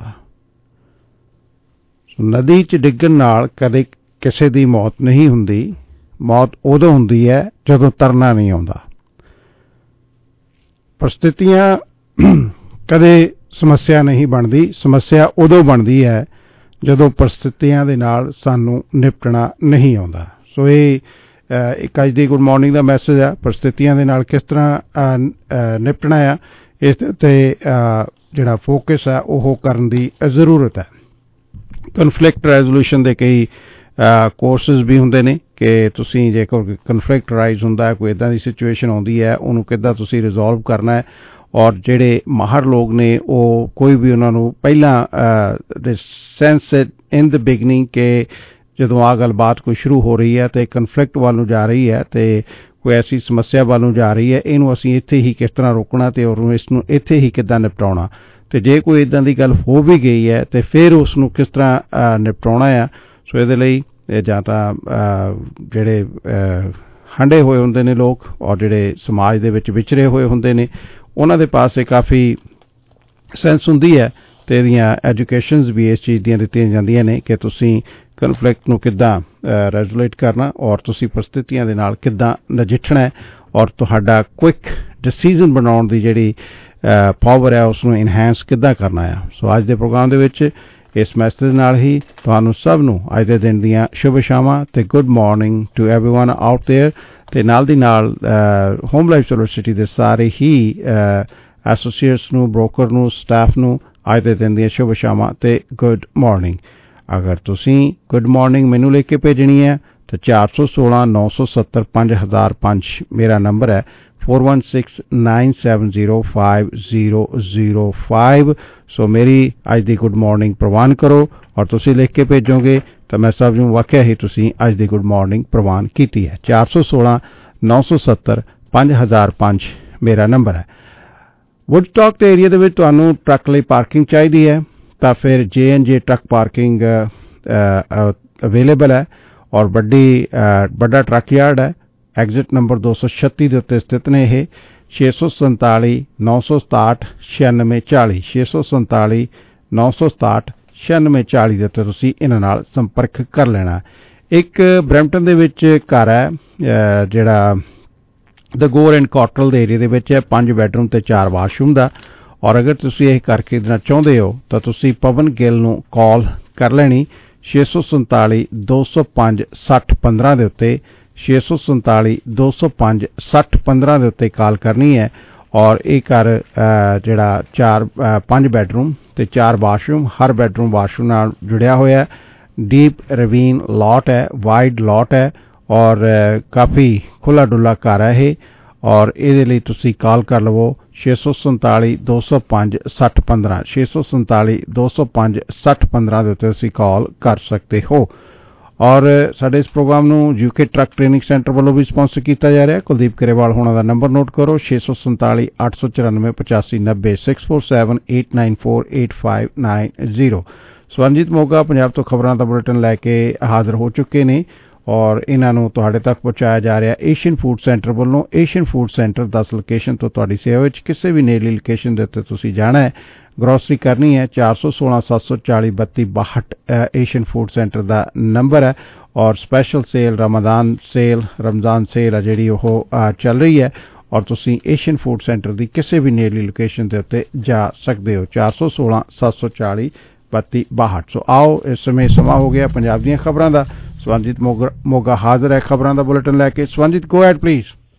U: ਨਦੀ 'ਚ ਡਿੱਗਣ ਨਾਲ ਕਦੇ ਕਿਸੇ ਦੀ ਮੌਤ ਨਹੀਂ ਹੁੰਦੀ, ਮੌਤ ਉਦੋਂ ਹੁੰਦੀ ਹੈ ਜਦੋਂ ਤਰਨਾ ਨਹੀਂ ਆਉਂਦਾ। ਪਰਿਸਥਿਤੀਆਂ ਕਦੇ ਸਮੱਸਿਆ ਨਹੀਂ ਬਣਦੀ, ਸਮੱਸਿਆ ਉਦੋਂ ਬਣਦੀ ਹੈ ਜਦੋਂ ਪਰਿਸਥਿਤੀਆਂ ਦੇ ਨਾਲ ਸਾਨੂੰ ਨਿਪਟਣਾ ਨਹੀਂ ਆਉਂਦਾ। ਸੋ ਇਹ ਇੱਕ ਅੱਜ ਦੀ ਗੁੱਡ ਮਾਰਨਿੰਗ ਦਾ ਮੈਸੇਜ ਆ। ਪਰਿਸਥਿਤੀਆਂ ਦੇ ਨਾਲ ਕਿਸ ਤਰ੍ਹਾਂ ਨਿਪਟਣਾ ਆ, ਇਸ ਉੱਤੇ ਜਿਹੜਾ ਫੋਕਸ ਹੈ ਉਹ ਕਰਨ ਦੀ ਜ਼ਰੂਰਤ ਹੈ। ਕਨਫਲਿਕਟ ਰੈਜ਼ੋਲੂਸ਼ਨ ਦੇ ਕਈ ਕੋਰਸਿਸ ਵੀ ਹੁੰਦੇ ਨੇ ਕਿ ਤੁਸੀਂ ਜੇਕਰ ਕਨਫਲਿਕਟ ਰਾਈਜ਼ ਹੁੰਦਾ ਹੈ, ਕੋਈ ਇੱਦਾਂ ਦੀ ਸਿਚੁਏਸ਼ਨ ਆਉਂਦੀ ਹੈ, ਉਹਨੂੰ ਕਿੱਦਾਂ ਤੁਸੀਂ ਰਿਜ਼ੋਲਵ ਕਰਨਾ ਹੈ। ਔਰ ਜਿਹੜੇ ਮਾਹਰ ਲੋਕ ਨੇ ਉਹ ਕੋਈ ਵੀ ਉਹਨਾਂ ਨੂੰ ਪਹਿਲਾਂ ਦੇ ਸੈਂਸ ਇਨ ਦ ਬਿਗਨਿੰਗ ਕਿ ਜਦੋਂ ਆਹ ਗੱਲਬਾਤ ਕੋਈ ਸ਼ੁਰੂ ਹੋ ਰਹੀ ਹੈ ਅਤੇ ਕਨਫਲਿਕਟ ਵੱਲ ਨੂੰ ਜਾ ਰਹੀ ਹੈ ਅਤੇ ਕੋਈ ਐਸੀ ਸਮੱਸਿਆ ਵੱਲ ਨੂੰ ਜਾ ਰਹੀ ਹੈ, ਇਹਨੂੰ ਅਸੀਂ ਇੱਥੇ ਹੀ ਕਿਸ ਤਰ੍ਹਾਂ ਰੋਕਣਾ ਅਤੇ ਉਹਨੂੰ ਇਸ ਨੂੰ ਇੱਥੇ ਹੀ ਕਿੱਦਾਂ ਨਿਪਟਾਉਣਾ, ਅਤੇ ਜੇ ਕੋਈ ਇੱਦਾਂ ਦੀ ਗੱਲ ਹੋ ਵੀ ਗਈ ਹੈ ਅਤੇ ਫਿਰ ਉਸ ਨੂੰ ਕਿਸ ਤਰ੍ਹਾਂ ਨਿਪਟਾਉਣਾ ਆ। ਸੋ ਇਹਦੇ ਲਈ ਜਾਂ ਤਾਂ ਜਿਹੜੇ ਹੰਡੇ ਹੋਏ ਹੁੰਦੇ ਨੇ ਲੋਕ ਔਰ ਜਿਹੜੇ ਸਮਾਜ ਦੇ ਵਿੱਚ ਵਿਚਰੇ ਹੋਏ ਹੁੰਦੇ ਨੇ, ਉਹਨਾਂ ਦੇ ਪਾਸੇ ਕਾਫੀ ਸੈਂਸ ਹੁੰਦੀ ਹੈ ਅਤੇ ਇਹਦੀਆਂ ਐਜੂਕੇਸ਼ਨਸ ਵੀ ਇਸ ਚੀਜ਼ ਦੀਆਂ ਦਿੱਤੀਆਂ ਜਾਂਦੀਆਂ ਨੇ ਕਿ ਤੁਸੀਂ ਕਨਫਲਿਕਟ ਨੂੰ ਕਿੱਦਾਂ ਰੈਜੂਲੇਟ ਕਰਨਾ ਔਰ ਤੁਸੀਂ ਪਰਿਸਥਿਤੀਆਂ ਦੇ ਨਾਲ ਕਿੱਦਾਂ ਨਜਿੱਠਣਾ ਹੈ ਔਰ ਤੁਹਾਡਾ ਕੁਇਕ ਡਿਸੀਜ਼ਨ ਬਣਾਉਣ ਦੀ ਜਿਹੜੀ ਪਾਵਰ ਹੈ ਉਸ ਨੂੰ ਇਨਹੈਂਸ ਕਿੱਦਾਂ ਕਰਨਾ ਆ। ਸੋ ਅੱਜ ਦੇ ਪ੍ਰੋਗਰਾਮ ਦੇ ਵਿੱਚ ਇਸ ਮੈਸੇਜ ਨਾਲ ਹੀ ਤੁਹਾਨੂੰ ਸਭ ਨੂੰ ਅੱਜ ਦੇ ਦਿਨ ਦੀਆਂ ਸ਼ੁਭ ਸ਼ਾਮਾਂ ਅਤੇ good morning to everyone out there. ਅਤੇ ਨਾਲ ਦੀ ਨਾਲ ਹੋਮ ਲਾਈਫ ਸਿਲਵਰ ਸਿਟੀ ਦੇ ਸਾਰੇ ਹੀ ਐਸੋਸੀਏਟਸ ਨੂੰ, ਬ੍ਰੋਕਰ ਨੂੰ, ਸਟਾਫ ਨੂੰ ਅੱਜ ਦੇ ਦਿਨ ਦੀਆਂ ਸ਼ੁਭ ਸ਼ਾਮਾਂ ਅਤੇ ਗੁੱਡ ਮਾਰਨਿੰਗ। ਅਗਰ ਤੁਸੀਂ ਗੁੱਡ ਮਾਰਨਿੰਗ ਮੈਨੂੰ ਲਿਖ ਕੇ ਭੇਜਣੀ ਹੈ ਤਾਂ ਚਾਰ ਸੌ ਸੋਲਾਂ ਨੌ ਸੌ ਸੱਤਰ ਪੰਜ ਹਜ਼ਾਰ ਪੰਜ ਮੇਰਾ ਨੰਬਰ ਹੈ four one six nine seven zero five zero zero five। ਸੋ ਮੇਰੀ ਅੱਜ ਦੀ ਗੁੱਡ ਮਾਰਨਿੰਗ ਪ੍ਰਵਾਨ ਕਰੋ ਔਰ ਤੁਸੀਂ ਲਿਖ ਕੇ ਭੇਜੋਗੇ ਤਾਂ ਮੈਂ ਸਭ ਨੂੰ ਵਾਕਿਆ ਹੀ ਤੁਸੀਂ ਅੱਜ ਦੀ ਗੁੱਡ ਮਾਰਨਿੰਗ ਪ੍ਰਵਾਨ ਕੀਤੀ ਹੈ। ਚਾਰ ਸੌ ਸੋਲਾਂ ਨੌ ਸੌ ਸੱਤਰ ਪੰਜ ਹਜ਼ਾਰ ਪੰਜ ਮੇਰਾ ਨੰਬਰ ਹੈ। ਵੁੱਡਸਟਾਕ ਦੇ ਏਰੀਆ ਦੇ ਵਿੱਚ ਤੁਹਾਨੂੰ ਟਰੱਕ ਲਈ ਪਾਰਕਿੰਗ ਚਾਹੀਦੀ ਹੈ ਤਾਂ ਫਿਰ ਜੇ ਐਨ ਜੇ ਟਰੱਕ ਪਾਰਕਿੰਗ ਅਵੇਲੇਬਲ ਹੈ ਔਰ ਵੱਡੀ ਵੱਡਾ ਟਰੱਕ ਯਾਰਡ ਹੈ। ਐਗਜ਼ਿਟ ਨੰਬਰ ਦੋ ਸੌ ਛੱਤੀ ਦੇ ਉੱਤੇ ਸਥਿਤ ਨੇ ਇਹ। ਛੇ ਸੌ ਸੰਤਾਲੀ ਨੌ ਸੌ ਸਤਾਹਠ ਛਿਆਨਵੇਂ ਚਾਲੀ ਛੇ ਸੌ ਸੰਤਾਲੀ ਨੌ ਸੌ ਸਤਾਹਠ ਛਿਆਨਵੇਂ ਚਾਲੀ ਦੇ ਉੱਤੇ ਤੁਸੀਂ ਇਹਨਾਂ ਨਾਲ ਸੰਪਰਕ ਕਰ ਲੈਣਾ। ਇੱਕ ਬਰੈਂਪਟਨ ਦੇ ਵਿੱਚ ਘਰ ਹੈ ਜਿਹੜਾ ਦ ਗੋਰ ਐਂਡ ਕਾਟਰਲ ਦੇ ਏਰੀਆ ਦੇ ਵਿੱਚ ਹੈ, ਪੰਜ ਬੈਡਰੂਮ ਅਤੇ ਚਾਰ ਵਾਸ਼ਰੂਮ ਦਾ। ਔਰ ਅਗਰ ਤੁਸੀਂ ਇਹ ਘਰ ਖਰੀਦਣਾ ਚਾਹੁੰਦੇ ਹੋ ਤਾਂ ਤੁਸੀਂ ਪਵਨ ਗਿੱਲ ਨੂੰ ਕਾਲ ਕਰ ਲੈਣੀ ਛੇ ਸੌ ਸੰਤਾਲੀ ਦੋ ਸੌ ਪੰਜ ਸੱਠ ਪੰਦਰਾਂ ਦੇ ਉੱਤੇ। ਛੇ ਸੌ ਸੰਤਾਲੀ ਦੋ ਸੌ ਪੰਜ ਸੱਠ ਪੰਦਰਾਂ ਦੇ ਉੱਤੇ ਕਾਲ ਕਰਨੀ ਹੈ। ਔਰ ਇਹ ਘਰ ਜਿਹੜਾ ਚਾਰ ਪੰਜ ਬੈਡਰੂਮ ਅਤੇ ਚਾਰ ਵਾਸ਼ਰੂਮ, ਹਰ ਬੈਡਰੂਮ ਵਾਸ਼ਰੂਮ ਨਾਲ ਜੁੜਿਆ ਹੋਇਆ। ਡੀਪ ਰਵੀਨ ਲਾਟ ਹੈ, ਵਾਈਡ ਲਾਟ ਹੈ ਔਰ ਕਾਫੀ ਖੁੱਲ੍ਹਾ ਡੁੱਲਾ ਘਰ ਹੈ ਇਹ। ਔਰ ਇਹਦੇ ਲਈ ਤੁਸੀਂ ਕਾਲ ਕਰ ਲਵੋ ਛੇ ਸੌ ਸੰਤਾਲੀ ਦੋ ਸੌ ਪੰਜ ਸੱਠ ਪੰਦਰਾਂ ਛੇ ਸੌ ਸੰਤਾਲੀ ਦੋ ਸੌ ਪੰਜ ਸੱਠ ਪੰਦਰਾਂ ਦੇ ਉੱਤੇ ਤੁਸੀਂ ਕਾਲ ਕਰ ਸਕਦੇ ਹੋ। ਔਰ ਸਾਡੇ ਇਸ ਪ੍ਰੋਗਰਾਮ ਨੂੰ ਯੂਕੇ ਟਰੱਕ ਟ੍ਰੇਨਿੰਗ ਸੈਂਟਰ ਵੱਲੋਂ ਵੀ ਸਪਾਂਸਰ ਕੀਤਾ ਜਾ ਰਿਹਾ। ਕੁਲਦੀਪ ਗਰੇਵਾਲ ਹੋਣਾ ਦਾ ਨੰਬਰ ਨੋਟ ਕਰੋ ਛੇ ਸੌ ਸੰਤਾਲੀ ਅੱਠ ਸੌ ਚੁਰਾਨਵੇਂ ਪਚਾਸੀ ਨੱਬੇ six four seven eight nine four eight five nine zero. Swaranjit Moga Punjab ਤੋਂ ਖਬਰਾਂ ਦਾ ਬੁਲੇਟਿਨ ਲੈ ਕੇ ਹਾਜ਼ਰ ਹੋ ਚੁੱਕੇ ਨੇ ਔਰ ਇਹਨਾਂ ਨੂੰ ਤੁਹਾਡੇ ਤੱਕ ਪਹੁੰਚਾਇਆ ਜਾ ਰਿਹਾ ਏਸ਼ੀਅਨ ਫੂਡ ਸੈਂਟਰ ਵੱਲੋਂ। ਏਸ਼ੀਅਨ ਫੂਡ ਸੈਂਟਰ ਦਸ ਲੋਕੇਸ਼ਨ ਤੋਂ ਤੁਹਾਡੀ ਸੇਵਾ ਵਿੱਚ ਕਿਸੇ ਵੀ ਨੇੜਲੀ ਲੋਕੇਸ਼ਨ ਦੇ ਉੱਤੇ ਤੁਸੀਂ ਜਾਣਾ ਹੈ, ਗਰੋਸਰੀ ਕਰਨੀ ਹੈ। ਚਾਰ ਸੌ ਸੋਲਾਂ ਸੱਤ ਸੌ ਚਾਲੀ ਬੱਤੀ ਬਾਹਠ ਏਸ਼ੀਅਨ ਫੂਡ ਸੈਂਟਰ ਦਾ ਨੰਬਰ ਹੈ। ਔਰ special sale Ramzan sale Ramzan sale ਆ ਜਿਹੜੀ ਉਹ ਚੱਲ ਰਹੀ ਹੈ ਔਰ ਤੁਸੀਂ ਏਸ਼ੀਅਨ ਫੂਡ ਸੈਂਟਰ ਦੀ ਕਿਸੇ ਵੀ ਨੇੜਲੀ ਲੋਕੇਸ਼ਨ ਦੇ ਉੱਤੇ ਜਾ ਸਕਦੇ ਹੋ। ਚਾਰ ਸੌ ਸੋਲਾਂ ਸੱਤ ਸੌ ਚਾਲੀ ਬੱਤੀ ਬਾਹਠ। ਸੋ ਆਓ ਇਸ ਸਮੇਂ ਸਮਾਂ ਹੋ ਗਿਆ ਪੰਜਾਬ ਦੀਆਂ ਖਬਰਾਂ ਦਾ। ਸਵਰਨਜੀਤ ਮੋਗਾ ਹਾਜ਼ਰ ਹੈ ਖਬਰਾਂ ਦਾ ਬੁਲੇਟਿਨ ਲੈ ਕੇ। Swaranjit go ahead please.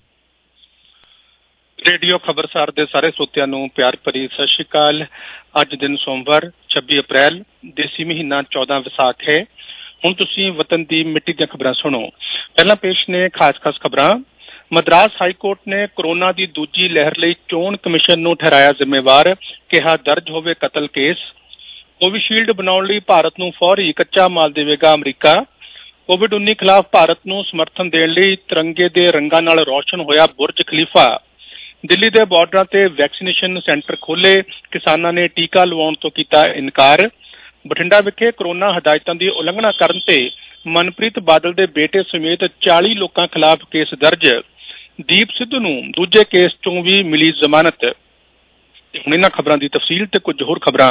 F: Radio Khabarsar ਦੇ ਸਾਰੇ ਸਰੋਤਿਆਂ ਨੂੰ ਪਿਆਰ ਭਰੀ ਸਤਿ ਸ਼੍ਰੀ ਅਕਾਲ। ਅੱਜ ਦਿਨ ਸੋਮਵਾਰ ਛੱਬੀ ਅਪ੍ਰੈਲ, ਦੇਸੀ ਮਹੀਨਾ ਚੌਦਾਂ ਵਿਸਾਖ ਹੈ। ਹੁਣ ਤੁਸੀਂ ਵਤਨ ਦੀ ਮਿੱਟੀ ਦੀਆਂ ਖਬਰਾਂ ਸੁਣੋ। ਪਹਿਲਾਂ ਪੇਸ਼ ਨੇ ਖਾਸ ਖਾਸ ਖਬਰਾਂ। ਮਦਰਾਸ ਹਾਈਕੋਰਟ ਨੇ ਕੋਰੋਨਾ ਦੀ ਦੂਜੀ ਲਹਿਰ ਲਈ ਚੋਣ ਕਮਿਸ਼ਨ ਨੂੰ ਠਹਿਰਾਇਆ ਜ਼ਿੰਮੇਵਾਰ, ਕਿਹਾ ਦਰਜ ਹੋਵੇ ਕਤਲ ਕੇਸ। ਕੋਵਿਸ਼ੀਲਡ ਬਣਾਉਣ ਲਈ ਭਾਰਤ ਨੂੰ ਫੌਰੀ ਕੱਚਾ ਮਾਲ ਦੇਵੇਗਾ ਅਮਰੀਕਾ। ਕੋਵਿਡ ਉੱਨੀ ਖਿਲਾਫ ਭਾਰਤ ਨੂੰ ਸਮਰਥਨ ਦੇਣ ਲਈ ਤਿਰੰਗੇ ਦੇ ਰੰਗਾਂ ਨਾਲ ਰੌਸ਼ਨ ਹੋਇਆ ਬੁਰਜ ਖਲੀਫਾ। ਦਿੱਲੀ ਦੇ ਬਾਰਡਰਾਂ ਤੇ ਵੈਕਸੀਨੇਸ਼ਨ ਸੈਂਟਰ ਖੋਲ੍ਹੇ, ਕਿਸਾਨਾਂ ਨੇ ਟੀਕਾ ਲਵਾਉਣ ਤੋਂ ਕੀਤਾ ਇਨਕਾਰ। ਬਠਿੰਡਾ ਵਿਖੇ ਕੋਰੋਨਾ ਹਦਾਇਤਾਂ ਦੀ ਉਲੰਘਣਾ ਕਰਨ ਤੇ ਮਨਪ੍ਰੀਤ ਬਾਦਲ ਦੇ ਬੇਟੇ ਸਮੇਤ ਚਾਲੀ ਲੋਕਾਂ ਖਿਲਾਫ ਕੇਸ ਦਰਜ। ਦੀਪ ਸਿੱਧੂ ਨੂੰ ਦੂਜੇ ਕੇਸ ਚੋਂ ਵੀ ਮਿਲੀ ਜ਼ਮਾਨਤ। ਹੁਣ ਇਹਨਾਂ ਖਬਰਾਂ ਦੀ ਤਫਸੀਲ ਤੇ ਕੁਝ ਹੋਰ ਖਬਰਾਂ।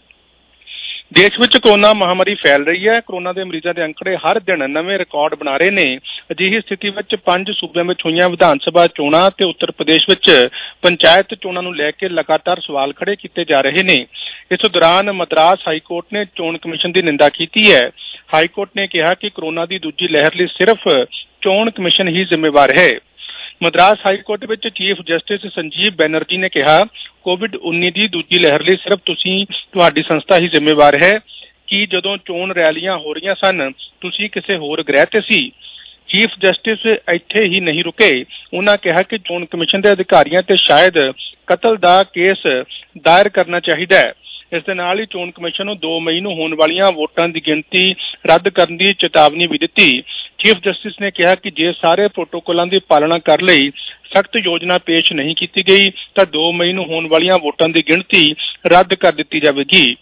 F: ਦੇਸ਼ ਵਿੱਚ ਕੋਰੋਨਾ ਮਹਾਮਾਰੀ ਫੈਲ ਰਹੀ ਹੈ। ਕੋਰੋਨਾ ਦੇ ਮਰੀਜ਼ਾਂ ਦੇ ਅੰਕੜੇ ਹਰ ਦਿਨ ਨਵੇਂ ਰਿਕਾਰਡ ਬਣਾ ਰਹੇ ਨੇ। ਅਜਿਹੀ ਸਥਿਤੀ ਵਿੱਚ ਪੰਜ ਸੂਬਿਆਂ ਵਿੱਚ ਹੋਈਆਂ ਵਿਧਾਨ ਸਭਾ ਚੋਣਾਂ ਤੇ ਉੱਤਰ ਪ੍ਰਦੇਸ਼ ਵਿੱਚ ਪੰਚਾਇਤ ਚੋਣਾਂ ਨੂੰ ਲੈ ਕੇ ਲਗਾਤਾਰ ਸਵਾਲ ਖੜੇ ਕੀਤੇ ਜਾ ਰਹੇ ਨੇ। ਇਸ ਦੌਰਾਨ ਮਦਰਾਸ ਹਾਈਕੋਰਟ ਨੇ ਚੋਣ ਕਮਿਸ਼ਨ ਦੀ ਨਿੰਦਾ ਕੀਤੀ ਹੈ। ਹਾਈਕੋਰਟ ਨੇ ਕਿਹਾ ਕਿ ਕੋਰੋਨਾ ਦੀ ਦੂਜੀ ਲਹਿਰ ਲਈ ਸਿਰਫ ਚੋਣ ਕਮਿਸ਼ਨ ਹੀ ਜ਼ਿੰਮੇਵਾਰ ਹੈ। ਮਦਰਾਸ ਹਾਈਕੋਰਟ ਵਿੱਚ ਚੀਫ ਜਸਟਿਸ ਸੰਜੀਵ ਬੈਨਰਜੀ ਨੇ ਕਿਹਾ, ਕੋਵਿਡ ਉੱਨੀ ਦੀ ਦੂਜੀ ਲਹਿਰ ਲਈ ਸਿਰਫ ਤੁਸੀਂ, ਤੁਹਾਡੀ ਸੰਸਥਾ ਹੀ ਜ਼ਿੰਮੇਵਾਰ ਹੈ ਕਿ ਜਦੋਂ ਚੋਣ ਰੈਲੀਆਂ ਹੋ ਰਹੀਆਂ ਸਨ ਤੁਸੀਂ ਕਿਸੇ ਹੋਰ ਗ੍ਰਹਿ ਤੇ ਸੀ। ਚੀਫ ਜਸਟਿਸ ਇੱਥੇ ਹੀ ਨਹੀਂ ਰੁਕੇ। ਉਹਨਾਂ ਕਿਹਾ ਕਿ ਚੋਣ ਕਮਿਸ਼ਨ ਦੇ ਅਧਿਕਾਰੀਆਂ ਤੇ ਸ਼ਾਇਦ ਕਤਲ ਦਾ ਕੇਸ ਦਾਇਰ ਕਰਨਾ ਚਾਹੀਦਾ ਹੈ। ਇਸ ਦੇ ਨਾਲ ਹੀ ਚੋਣ ਕਮਿਸ਼ਨ ਨੂੰ ਦੋ ਮਈ ਨੂੰ ਹੋਣ ਵਾਲੀਆਂ ਵੋਟਾਂ ਦੀ ਗਿਣਤੀ ਰੱਦ ਕਰਨ ਦੀ ਚੇਤਾਵਨੀ ਵੀ ਦਿੱਤੀ। ਚੀਫ ਜਸਟਿਸ ਨੇ ਕਿਹਾ ਕਿ ਜੇ ਸਾਰੇ ਪ੍ਰੋਟੋਕੋਲਾਂ ਦੀ ਪਾਲਣਾ ਕਰਨ ਲਈ ਸਖਤ ਯੋਜਨਾ ਪੇਸ਼ ਨਹੀਂ ਕੀਤੀ ਗਈ ਤਾਂ ਦੋ ਮਈ ਨੂੰ ਹੋਣ ਵਾਲੀਆਂ ਵੋਟਾਂ ਦੀ ਗਿਣਤੀ ਰੱਦ ਕਰ ਦਿੱਤੀ ਜਾਵੇਗੀ।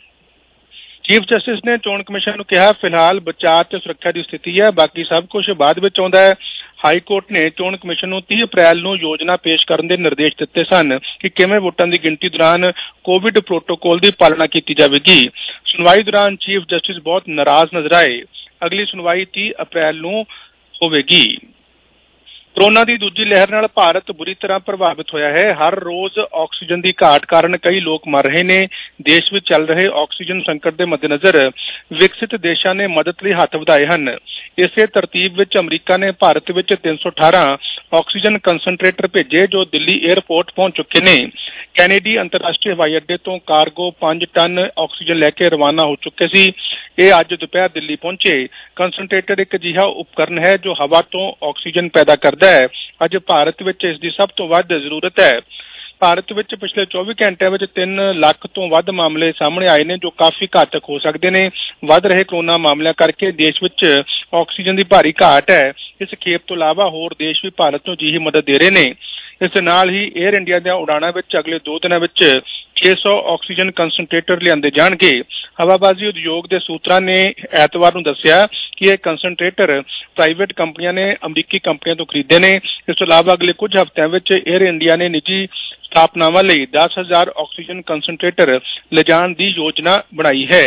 F: ਚੀਫ ਜਸਟਿਸ ਨੇ ਚੋਣ ਕਮਿਸ਼ਨ ਨੂੰ ਕਿਹਾ, ਫਿਲਹਾਲ ਬਚਾਅ ਤੇ ਸੁਰੱਖਿਆ ਦੀ ਸਥਿਤੀ ਹੈ, ਬਾਕੀ ਸਭ ਕੁਝ ਬਾਅਦ ਵਿੱਚ ਆਉਂਦਾ ਹੈ। ਹਾਈਕੋਰਟ ਨੇ ਚੋਣ ਕਮਿਸ਼ਨ ਨੂੰ ਤੀਹ ਅਪ੍ਰੈਲ ਨੂੰ ਯੋਜਨਾ ਪੇਸ਼ ਕਰਨ ਦੇ ਨਿਰਦੇਸ਼ ਦਿੱਤੇ ਸਨ ਕਿ ਕਿਵੇਂ ਵੋਟਾਂ ਦੀ ਗਿਣਤੀ ਦੌਰਾਨ ਕੋਵਿਡ ਪ੍ਰੋਟੋਕੋਲ ਦੀ ਪਾਲਣਾ ਕੀਤੀ ਜਾਵੇਗੀ। ਸੁਣਵਾਈ ਦੌਰਾਨ ਚੀਫ ਜਸਟਿਸ ਬਹੁਤ ਨਾਰਾਜ਼ ਨਜ਼ਰ ਆਏ। ਅਗਲੀ ਸੁਣਵਾਈ ਤੀਹ ਅਪ੍ਰੈਲ ਨੂੰ ਹੋਵੇਗੀ। ਕੋਰੋਨਾ ਦੀ ਦੂਜੀ ਲਹਿਰ ਨਾਲ ਭਾਰਤ ਬੁਰੀ ਤਰ੍ਹਾਂ ਪ੍ਰਭਾਵਿਤ ਹੋਇਆ ਹੈ। ਹਰ ਰੋਜ਼ ਆਕਸੀਜਨ ਦੀ ਘਾਟ ਕਾਰਨ ਕਈ ਲੋਕ ਮਰ ਰਹੇ ਨੇ। ਦੇਸ਼ ਵਿੱਚ ਚੱਲ ਰਹੇ ਆਕਸੀਜਨ ਸੰਕਟ ਦੇ ਮੱਦੇਨਜ਼ਰ ਵਿਕਸਿਤ ਦੇਸ਼ਾਂ ਨੇ ਮਦਦ ਲਈ ਹੱਥ ਵਧਾਏ ਹਨ। ਇਸੇ ਤਰਤੀਬ ਵਿੱਚ ਅਮਰੀਕਾ ਨੇ ਭਾਰਤ ਵਿੱਚ ਤਿੰਨ ਸੌ ਅਠਾਰਾਂ ਆਕਸੀਜਨ ਕੰਸਨਟਰੇਟਰ ਭੇਜੇ ਜੋ ਦਿੱਲੀ ਏਅਰਪੋਰਟ ਪਹੁੰਚ ਚੁੱਕੇ ਨੇ। ਕੈਨੇਡੀ ਅੰਤਰਰਾਸ਼ਟਰੀ ਹਵਾਈ ਅੱਡੇ ਤੋਂ ਕਾਰਗੋ ਪੰਜ ਟਨ ਆਕਸੀਜਨ ਲੈ ਕੇ ਰਵਾਨਾ ਹੋ ਚੁੱਕੇ ਸੀ। ਇਹ ਅੱਜ ਦੁਪਹਿਰ ਦਿੱਲੀ ਪਹੁੰਚੇ। ਕੰਸਨਟਰੇਟਰ ਇੱਕ ਅਜਿਹਾ ਉਪਕਰਨ ਹੈ ਜੋ ਹਵਾ ਤੋਂ ਆਕਸੀਜਨ ਪੈਦਾ ਕਰਦਾ ਹੈ। ਅੱਜ ਭਾਰਤ ਵਿੱਚ ਇਸ ਦੀ ਸਭ ਤੋਂ ਵੱਧ ਜ਼ਰੂਰਤ ਹੈ। ਭਾਰਤ ਵਿੱਚ ਪਿਛਲੇ ਚੌਵੀ ਘੰਟਿਆਂ ਵਿੱਚ ਤਿੰਨ ਲੱਖ ਤੋਂ ਵੱਧ ਮਾਮਲੇ ਸਾਹਮਣੇ ਆਏ ਨੇ ਜੋ ਕਾਫੀ ਘਾਤਕ ਹੋ ਸਕਦੇ ਨੇ। ਵੱਧ ਰਹੇ ਕੋਰੋਨਾ ਮਾਮਲਿਆਂ ਕਰਕੇ ਦੇਸ਼ ਵਿੱਚ ਆਕਸੀਜਨ ਦੀ ਭਾਰੀ ਘਾਟ ਹੈ। ਇਸ ਖੇਪ ਤੋਂ ਇਲਾਵਾ ਹੋਰ ਦੇਸ਼ ਵੀ ਭਾਰਤ ਨੂੰ ਅਜਿਹੀ ਮਦਦ ਦੇ ਰਹੇ ਨੇ। ਇਸ ਦੇ ਨਾਲ ਹੀ ਏਅਰ ਇੰਡੀਆ ਦੀਆਂ ਉਡਾਣਾਂ ਵਿੱਚ ਅਗਲੇ ਦੋ ਦਿਨਾਂ ਵਿੱਚ ਛੇ ਸੌ ਆਕਸੀਜਨ ਕੰਸਨਟਰੇਟਰ ਲਿਆਂਦੇ ਜਾਣਗੇ। ਹਵਾਬਾਜ਼ੀ ਉਦਯੋਗ ਦੇ ਸੂਤਰਾਂ ਨੇ ਐਤਵਾਰ ਨੂੰ ਦੱਸਿਆ ਕਿ ਇਹ ਕੰਸਨਟਰੇਟਰ ਪ੍ਰਾਈਵੇਟ ਕੰਪਨੀਆਂ ਨੇ ਅਮਰੀਕੀ ਕੰਪਨੀਆਂ ਤੋਂ ਖਰੀਦੇ ਨੇ। ਇਸ ਤੋਂ ਇਲਾਵਾ ਅਗਲੇ ਕੁਝ ਹਫ਼ਤਿਆਂ ਵਿੱਚ ਏਅਰ ਇੰਡੀਆ ਨੇ ਨਿੱਜੀ ਸਥਾਪਨਾਵਾਂ ਲਈ ਦਸ ਹਜ਼ਾਰ ਆਕਸੀਜਨ ਕੰਸਨਟਰੇਟਰ ਲਿਜਾਣ ਦੀ ਯੋਜਨਾ ਬਣਾਈ ਹੈ।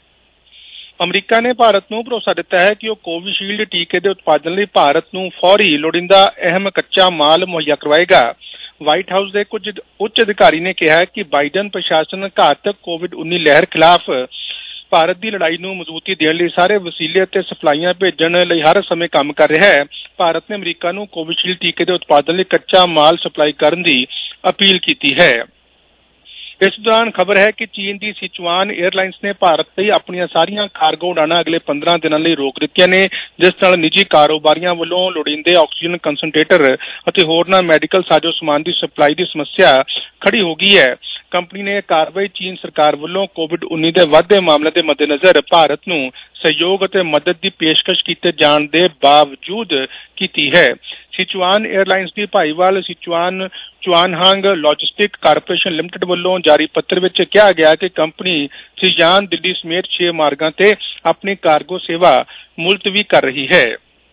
F: ਅਮਰੀਕਾ ਨੇ ਭਾਰਤ ਨੂੰ ਭਰੋਸਾ ਦਿੱਤਾ ਹੈ ਕਿ ਉਹ ਕੋਵਿਸ਼ੀਲਡ ਟੀਕੇ ਦੇ ਉਤਪਾਦਨ ਲਈ ਭਾਰਤ ਨੂੰ ਫੌਰੀ ਲੋੜੀਂਦਾ ਅਹਿਮ ਕੱਚਾ ਮਾਲ ਮੁਹੱਈਆ ਕਰਵਾਏਗਾ। ਵਾਈਟ ਹਾਊਸ ਦੇ ਕੁਝ ਉੱਚ ਅਧਿਕਾਰੀ ਨੇ ਕਿਹਾ ਕਿ ਬਾਈਡਨ ਪ੍ਰਸ਼ਾਸਨ ਘਾਤਕ ਕੋਵਿਡ ਉੱਨੀ ਲਹਿਰ ਖਿਲਾਫ ਭਾਰਤ ਦੀ ਲੜਾਈ ਨੂੰ ਮਜ਼ਬੂਤੀ ਦੇਣ ਲਈ ਸਾਰੇ ਵਸੀਲੇ ਅਤੇ ਸਪਲਾਈਆਂ ਭੇਜਣ ਲਈ ਹਰ ਸਮੇਂ ਕੰਮ ਕਰ ਰਿਹਾ ਹੈ। ਭਾਰਤ ਨੇ ਅਮਰੀਕਾ ਨੂੰ ਕੋਵਿਸ਼ੀਲਡ ਟੀਕੇ ਦੇ ਉਤਪਾਦਨ ਲਈ ਕੱਚਾ ਮਾਲ ਸਪਲਾਈ ਕਰਨ ਦੀ ਅਪੀਲ ਕੀਤੀ ਹੈ। ਇਸ ਦੌਰਾਨ ਖਬਰ ਹੈ ਕਿ ਚੀਨ ਦੀ ਸਿਚੁਆਨ 에ਅਰਲਾਈਨਸ ਨੇ ਭਾਰਤ ਲਈ ਆਪਣੀਆਂ ਸਾਰੀਆਂ ਕਾਰਗੋ ਉਡਾਣਾਂ ਅਗਲੇ ਪੰਦਰਾਂ ਦਿਨਾਂ ਲਈ ਰੋਕ ਦਿੱਤੀਆਂ ਨੇ, ਜਿਸ ਨਾਲ ਨਿੱਜੀ ਕਾਰੋਬਾਰੀਆਂ ਵੱਲੋਂ ਲੋੜੀਂਦੇ ਆਕਸੀਜਨ ਕੰਸਨਟਰੇਟਰ ਅਤੇ ਹੋਰਨਾਂ ਮੈਡੀਕਲ ਸਾਜ਼ੋ ਸਮਾਨ ਦੀ ਸਪਲਾਈ ਦੀ ਸਮੱਸਿਆ ਖੜੀ ਹੋ ਗਈ ਹੈ। ਕੰਪਨੀ ਨੇ ਇਹ ਕਾਰਵਾਈ ਚੀਨ ਸਰਕਾਰ ਵੱਲੋਂ ਕੋਵਿਡ ਉੱਨੀ ਦੇ ਵੱਧਦੇ ਮਾਮਲਿਆਂ ਦੇ ਮੱਦੇਨਜ਼ਰ ਭਾਰਤ ਨੂੰ ਸਹਿਯੋਗ ਅਤੇ ਮਦਦ ਦੀ ਪੇਸ਼ਕਸ਼ ਕੀਤੇ ਜਾਣ ਦੇ ਬਾਵਜੂਦ ਕੀਤੀ ਹੈ। ਸਿਚੁਆਨ 에ਅਰਲਾਈਨਸ ਦੀ ਭਾਈਵਾਲ Sichuan Chuanhang logistic corporation limited ਵੱਲੋਂ ਜਾਰੀ ਪੱਤਰ ਵਿੱਚ ਕਿਹਾ ਗਿਆ ਕਿ ਕੰਪਨੀ ਸ਼ਿਜਾਨ ਦਿੱਲੀ ਸਮੇਤ ਛੇ ਮਾਰਗਾਂ ਤੇ ਆਪਣੀ ਕਾਰਗੋ ਸੇਵਾ ਮੁਲਤਵੀ ਕਰ ਰਹੀ ਹੈ।